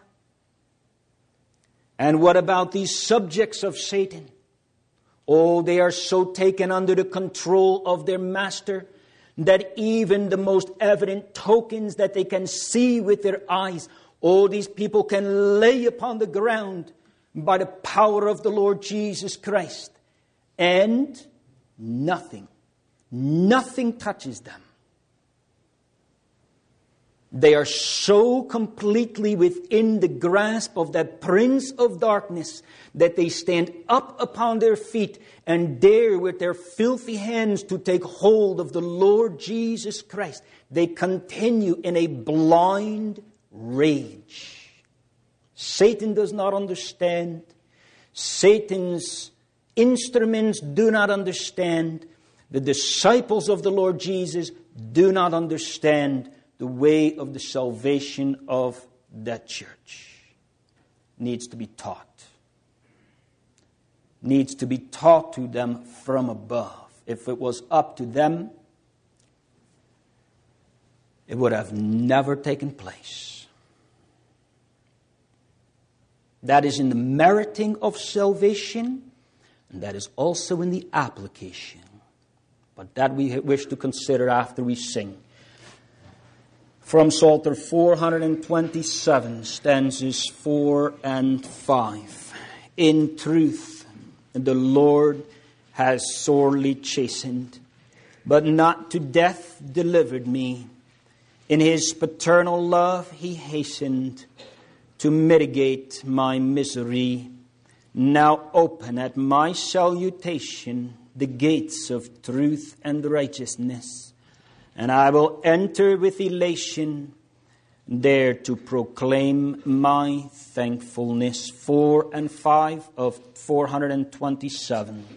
And what about these subjects of Satan? Oh, they are so taken under the control of their master that even the most evident tokens that they can see with their eyes, oh, these people can lay upon the ground by the power of the Lord Jesus Christ. And nothing, nothing touches them. They are so completely within the grasp of that prince of darkness that they stand up upon their feet and dare with their filthy hands to take hold of the Lord Jesus Christ. They continue in a blind rage. Satan does not understand. Satan's instruments do not understand. The disciples of the Lord Jesus do not understand the way of the salvation of that church. Needs to be taught. Needs to be taught to them from above. If it was up to them, it would have never taken place. That is in the meriting of salvation, and that is also in the application. But that we wish to consider after we sing. From Psalter four twenty-seven, stanzas four and five. In truth, the Lord has sorely chastened, but not to death delivered me. In his paternal love he hastened to mitigate my misery. Now open at my salutation the gates of truth and righteousness, and I will enter with elation there to proclaim my thankfulness. Four and five of four twenty-seven.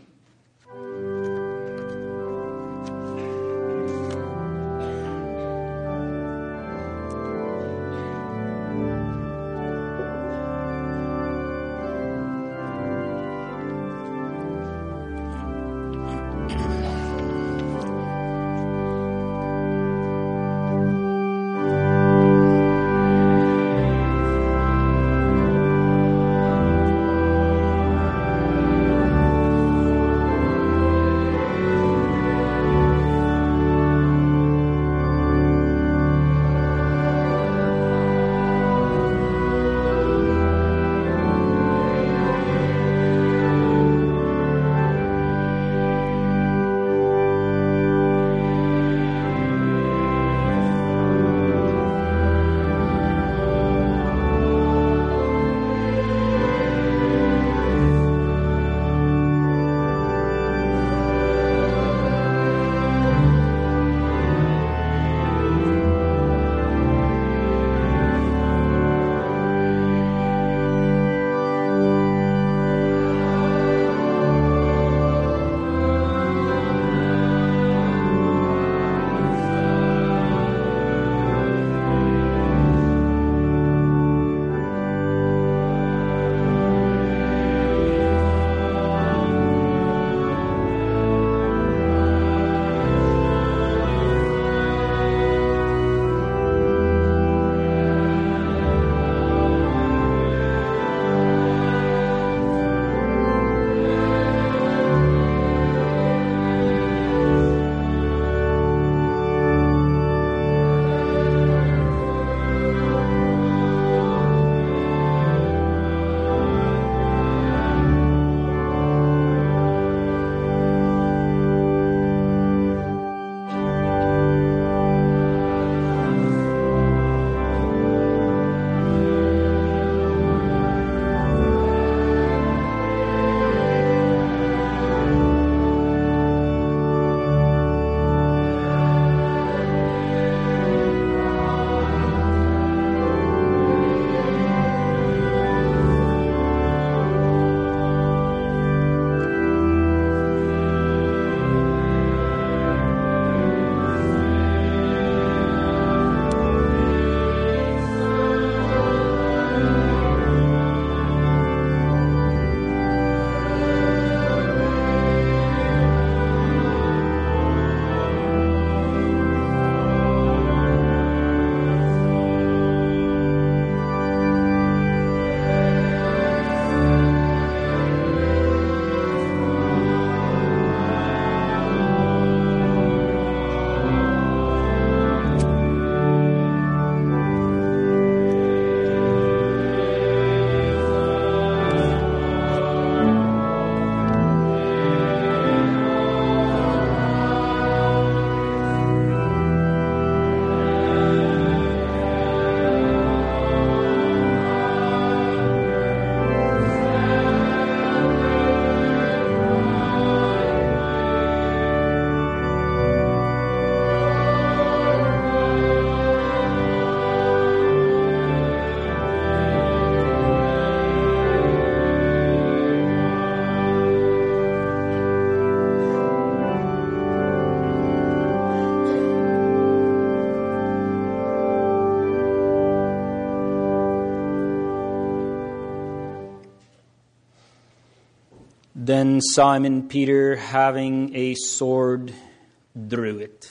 Then Simon Peter, having a sword, drew it.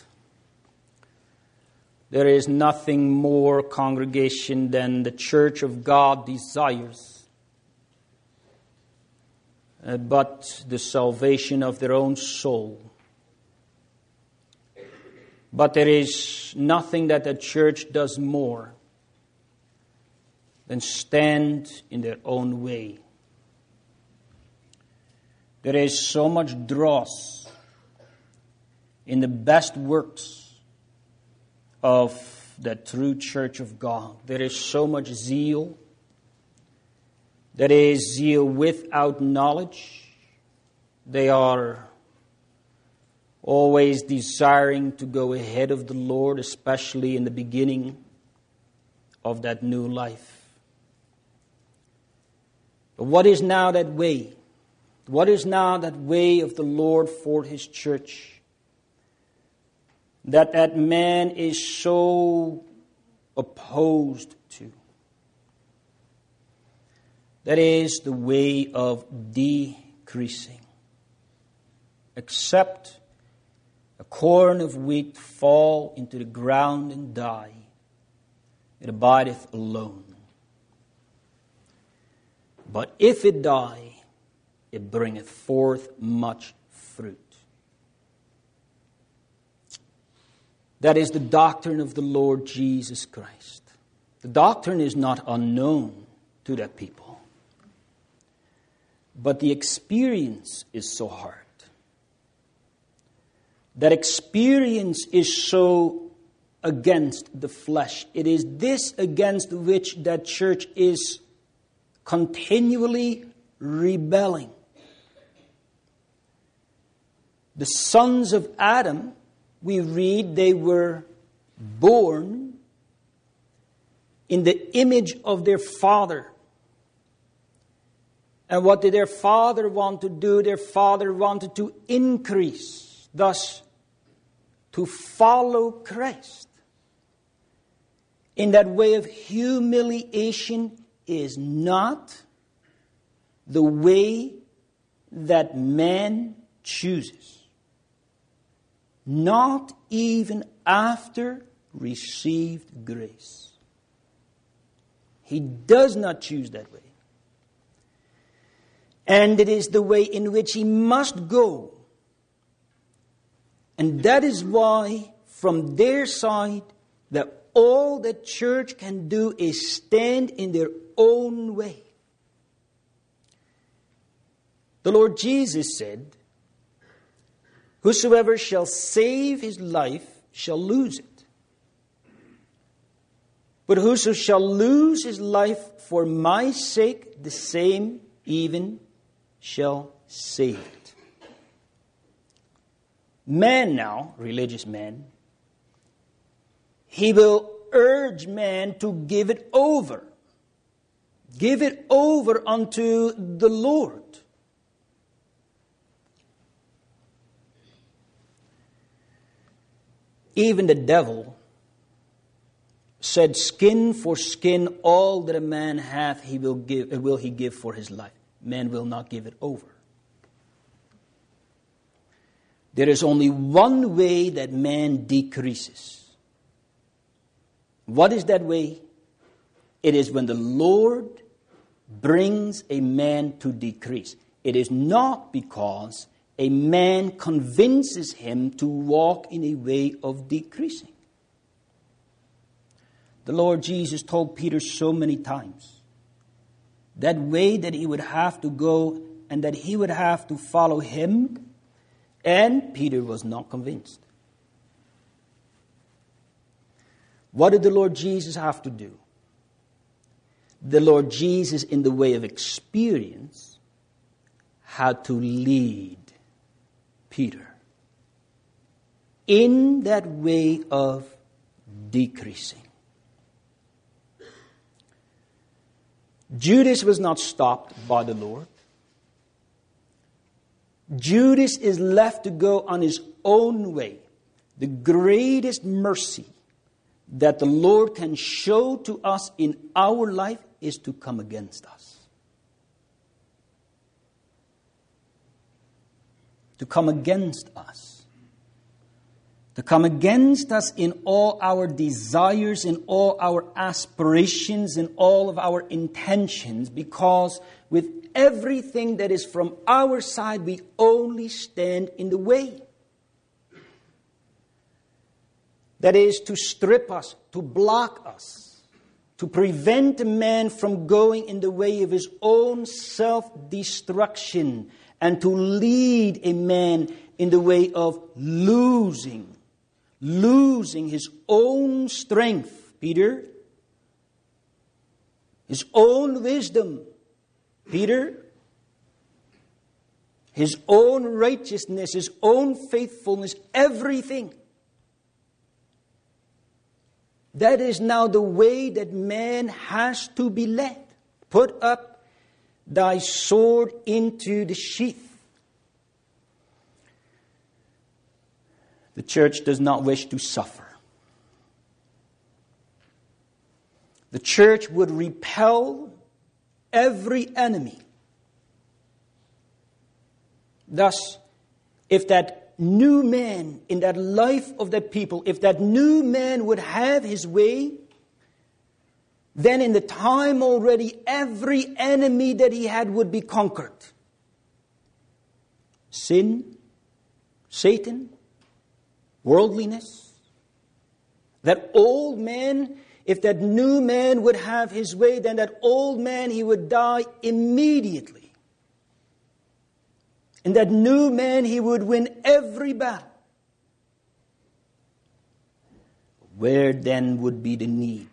There is nothing more, congregation, than the church of God desires, uh, but the salvation of their own soul. But there is nothing that the church does more than stand in their own way. There is so much dross in the best works of the true church of God. There is so much zeal. There is zeal without knowledge. They are always desiring to go ahead of the Lord, especially in the beginning of that new life. But what is now that way? What is now that way of the Lord for His church? That that man is so opposed to. That is the way of decreasing. Except a corn of wheat fall into the ground and die, it abideth alone. But if it die, it bringeth forth much fruit. That is the doctrine of the Lord Jesus Christ. The doctrine is not unknown to that people, but the experience is so hard. That experience is so against the flesh. It is this against which that church is continually rebelling. The sons of Adam, we read, they were born in the image of their father. And what did their father want to do? Their father wanted to increase, thus to follow Christ. In that way of humiliation is not the way that man chooses. Not even after received grace. He does not choose that way. And it is the way in which he must go. And that is why, from their side, that all the church can do is stand in their own way. The Lord Jesus said, "Whosoever shall save his life shall lose it. But whoso shall lose his life for my sake, the same even shall save it." Man now, religious man, he will urge man to give it over. Give it over unto the Lord. Even the devil said, "Skin for skin, all that a man hath, he will give. Will he give for his life?" Man will not give it over. There is only one way that man decreases. What is that way? It is when the Lord brings a man to decrease. It is not because a man convinces him to walk in a way of decreasing. The Lord Jesus told Peter so many times that way that he would have to go and that he would have to follow him, and Peter was not convinced. What did the Lord Jesus have to do? The Lord Jesus, in the way of experience, had to lead Peter in that way of decreasing. Judas was not stopped by the Lord. Judas is left to go on his own way. The greatest mercy that the Lord can show to us in our life is to come against us. to come against us. To come against us in all our desires, in all our aspirations, in all of our intentions, because with everything that is from our side, we only stand in the way. That is to strip us, to block us, to prevent a man from going in the way of his own self-destruction, and to lead a man in the way of losing, losing his own strength, Peter, his own wisdom, Peter, his own righteousness, his own faithfulness, everything. That is now the way that man has to be led. Put up thy sword into the sheath. The church does not wish to suffer. The church would repel every enemy. Thus, if that new man in that life of the people, if that new man would have his way, then in the time already every enemy that he had would be conquered. Sin, Satan, worldliness. That old man, if that new man would have his way, then that old man, he would die immediately. And that new man, he would win every battle. Where then would be the need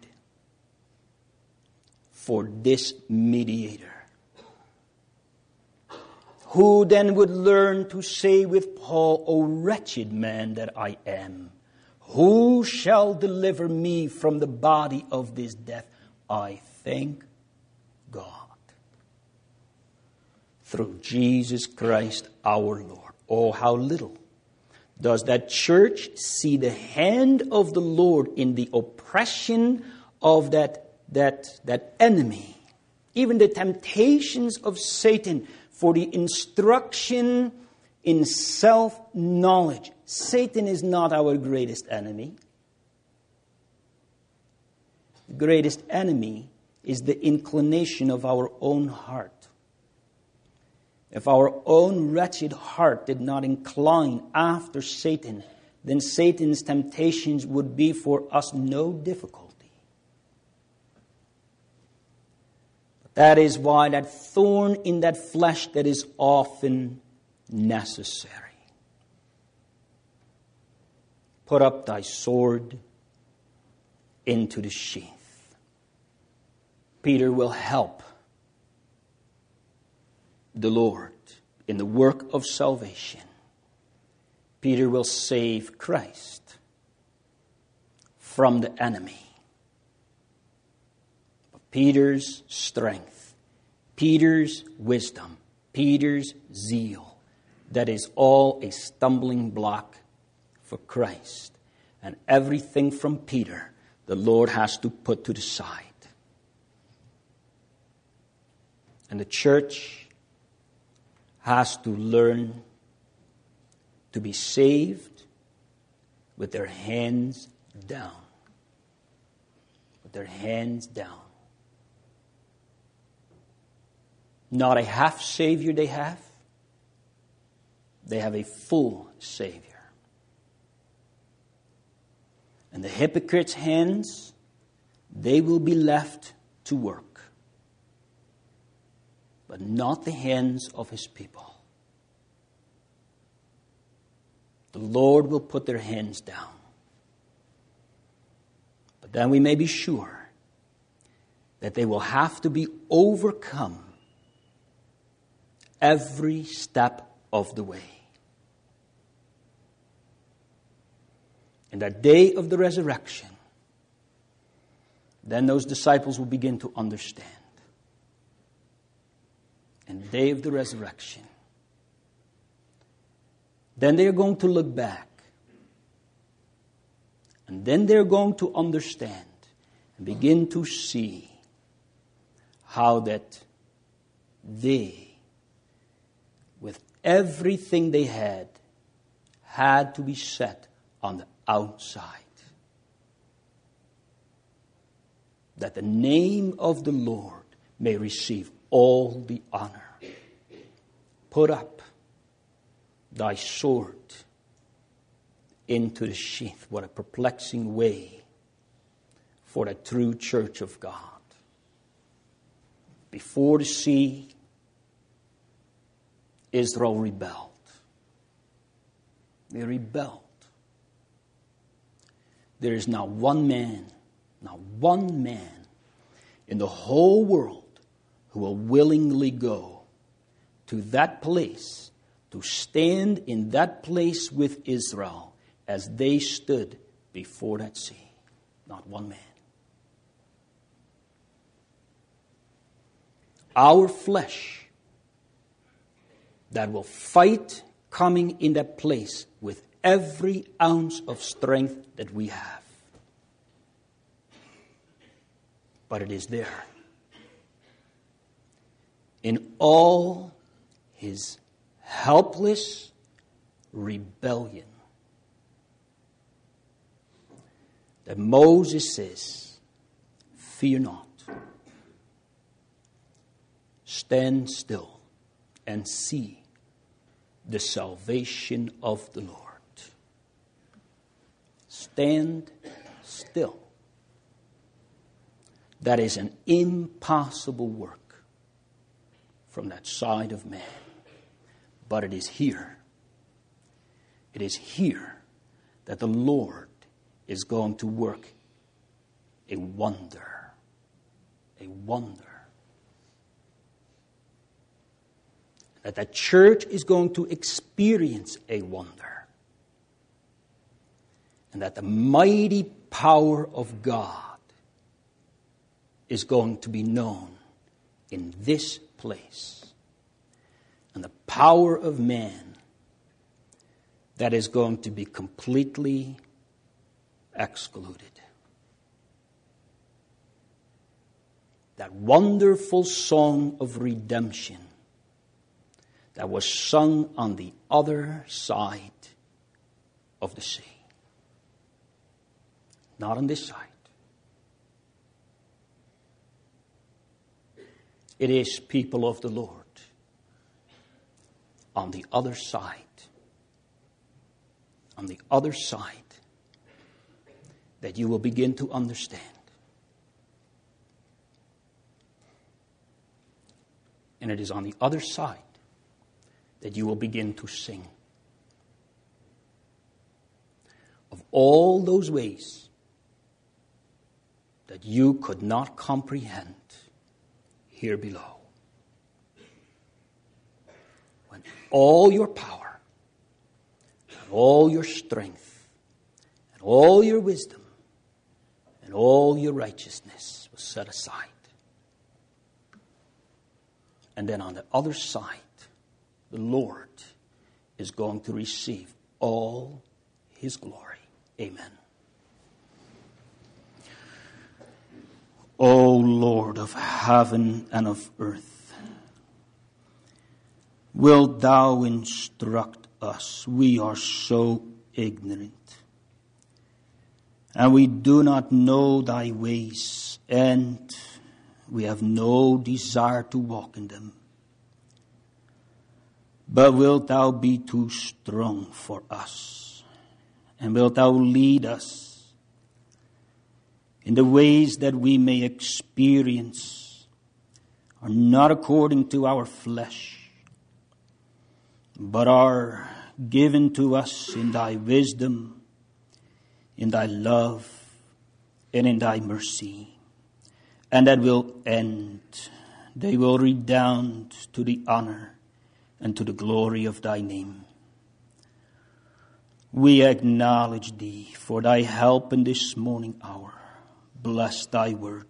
for this mediator? Who then would learn to say with Paul, O wretched man that I am, who shall deliver me from the body of this death? I thank God. Through Jesus Christ our Lord. Oh, how little does that church see the hand of the Lord in the oppression of that, that, that enemy. Even the temptations of Satan for the instruction in self-knowledge. Satan is not our greatest enemy. The greatest enemy is the inclination of our own heart. If our own wretched heart did not incline after Satan, then Satan's temptations would be for us no difficulty. That is why that thorn in that flesh that is often necessary. Put up thy sword into the sheath. Peter will help the Lord in the work of salvation. Peter will save Christ from the enemy. But Peter's strength, Peter's wisdom, Peter's zeal, that is all a stumbling block for Christ. And everything from Peter, the Lord has to put to the side. And the church has to learn to be saved with their hands down. With their hands down. Not a half Savior they have. They have a full Savior. And the hypocrites' hands, they will be left to work. But not the hands of his people. The Lord will put their hands down. But then we may be sure that they will have to be overcome every step of the way. In that day of the resurrection, then those disciples will begin to understand. In the day of the resurrection, then they are going to look back. And then they're going to understand and begin to see how that they, with everything they had had to be set on the outside. That the name of the Lord may receive all the honor. Put up thy sword into the sheath. What a perplexing way for the true church of God. Before the sea, Israel rebelled. They rebelled. There is not one man, not one man in the whole world who will willingly go to that place, to stand in that place with Israel as they stood before that sea. Not one man. Our flesh that will fight coming in that place with every ounce of strength that we have. But it is there. In all his helpless rebellion, that Moses says, fear not. Stand still and see the salvation of the Lord. Stand still. That is an impossible work from that side of man. But it is here. It is here that the Lord is going to work a wonder. A wonder. That the church is going to experience a wonder. And that the mighty power of God is going to be known in this place. And the power of man that is going to be completely excluded. That wonderful song of redemption that was sung on the other side of the sea. Not on this side. It is people of the Lord on the other side. On the other side that you will begin to understand. And it is on the other side that you will begin to sing of all those ways that you could not comprehend here below. When all your power, and all your strength, and all your wisdom, and all your righteousness was set aside. And then on the other side, the Lord is going to receive all his glory. Amen. O Lord of heaven and of earth, wilt thou instruct us? We are so ignorant, and we do not know thy ways, and we have no desire to walk in them. But wilt thou be too strong for us? And wilt thou lead us in the ways that we may experience are not according to our flesh, but are given to us in thy wisdom, in thy love, and in thy mercy. And that will end. They will redound to the honor and to the glory of thy name. We acknowledge thee for thy help in this morning hour. Bless thy word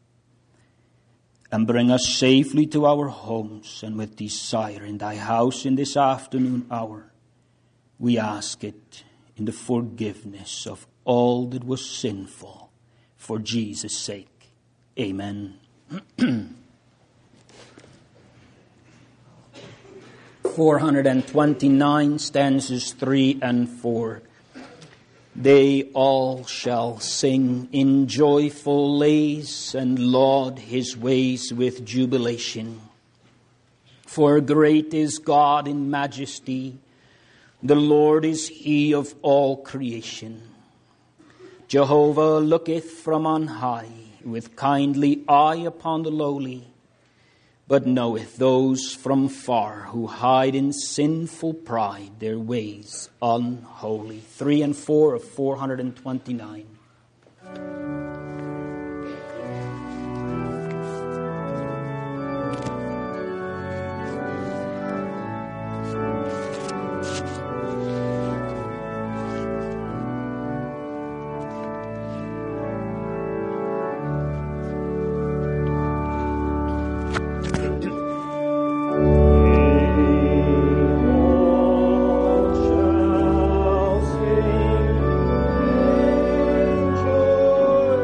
and bring us safely to our homes and with desire in thy house in this afternoon hour. We ask it in the forgiveness of all that was sinful for Jesus' sake. Amen. four hundred twenty-nine, stanzas three and four. They all shall sing in joyful lays and laud his ways with jubilation. For great is God in majesty, the Lord is he of all creation. Jehovah looketh from on high with kindly eye upon the lowly, but knoweth those from far who hide in sinful pride their ways unholy. Three and four of four hundred twenty-nine. Joy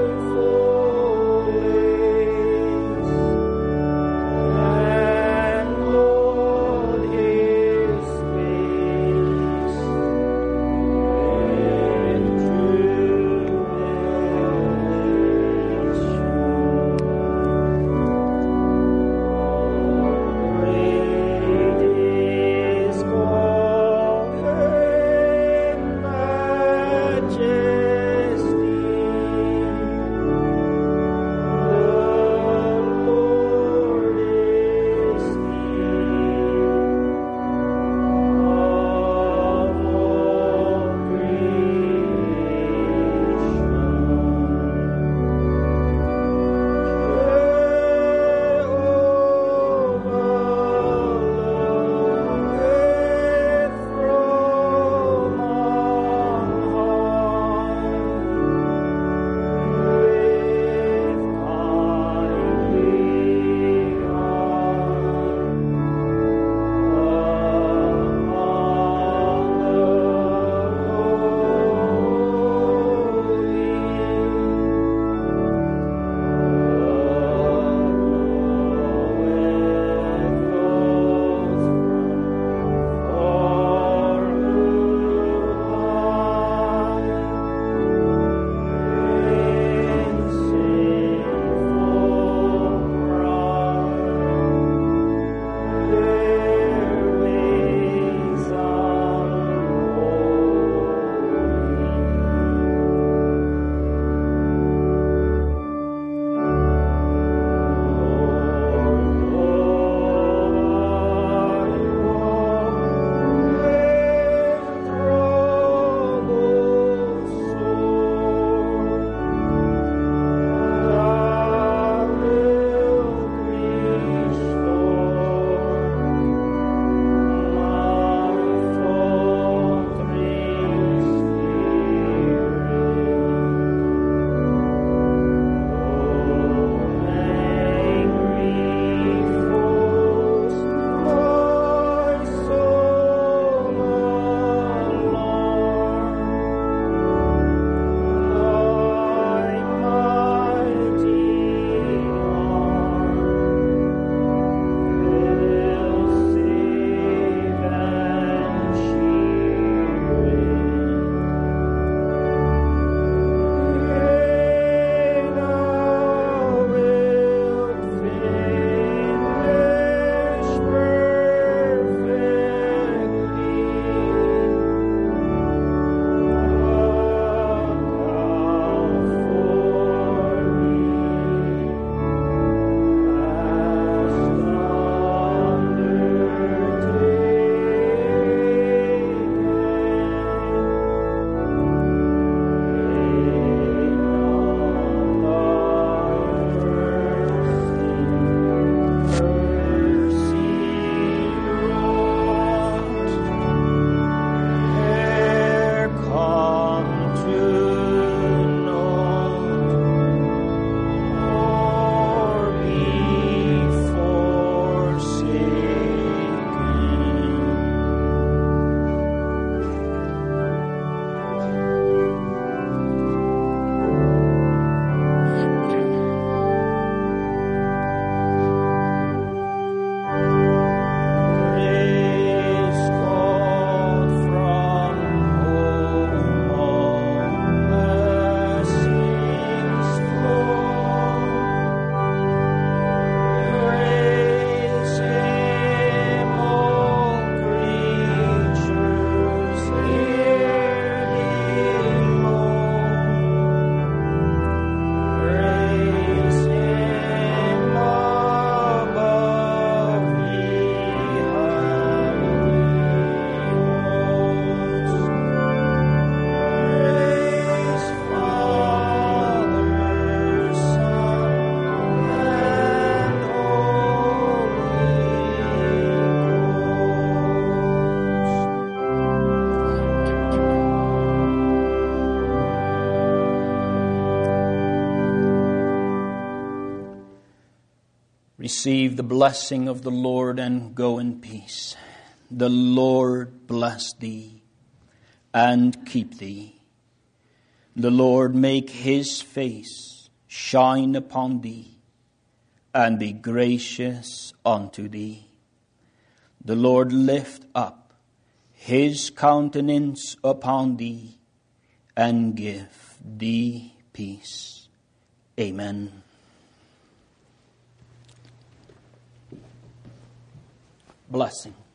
Receive the blessing of the Lord and go in peace. The Lord bless thee and keep thee. The Lord make his face shine upon thee and be gracious unto thee. The Lord lift up his countenance upon thee and give thee peace. Amen. Blessing.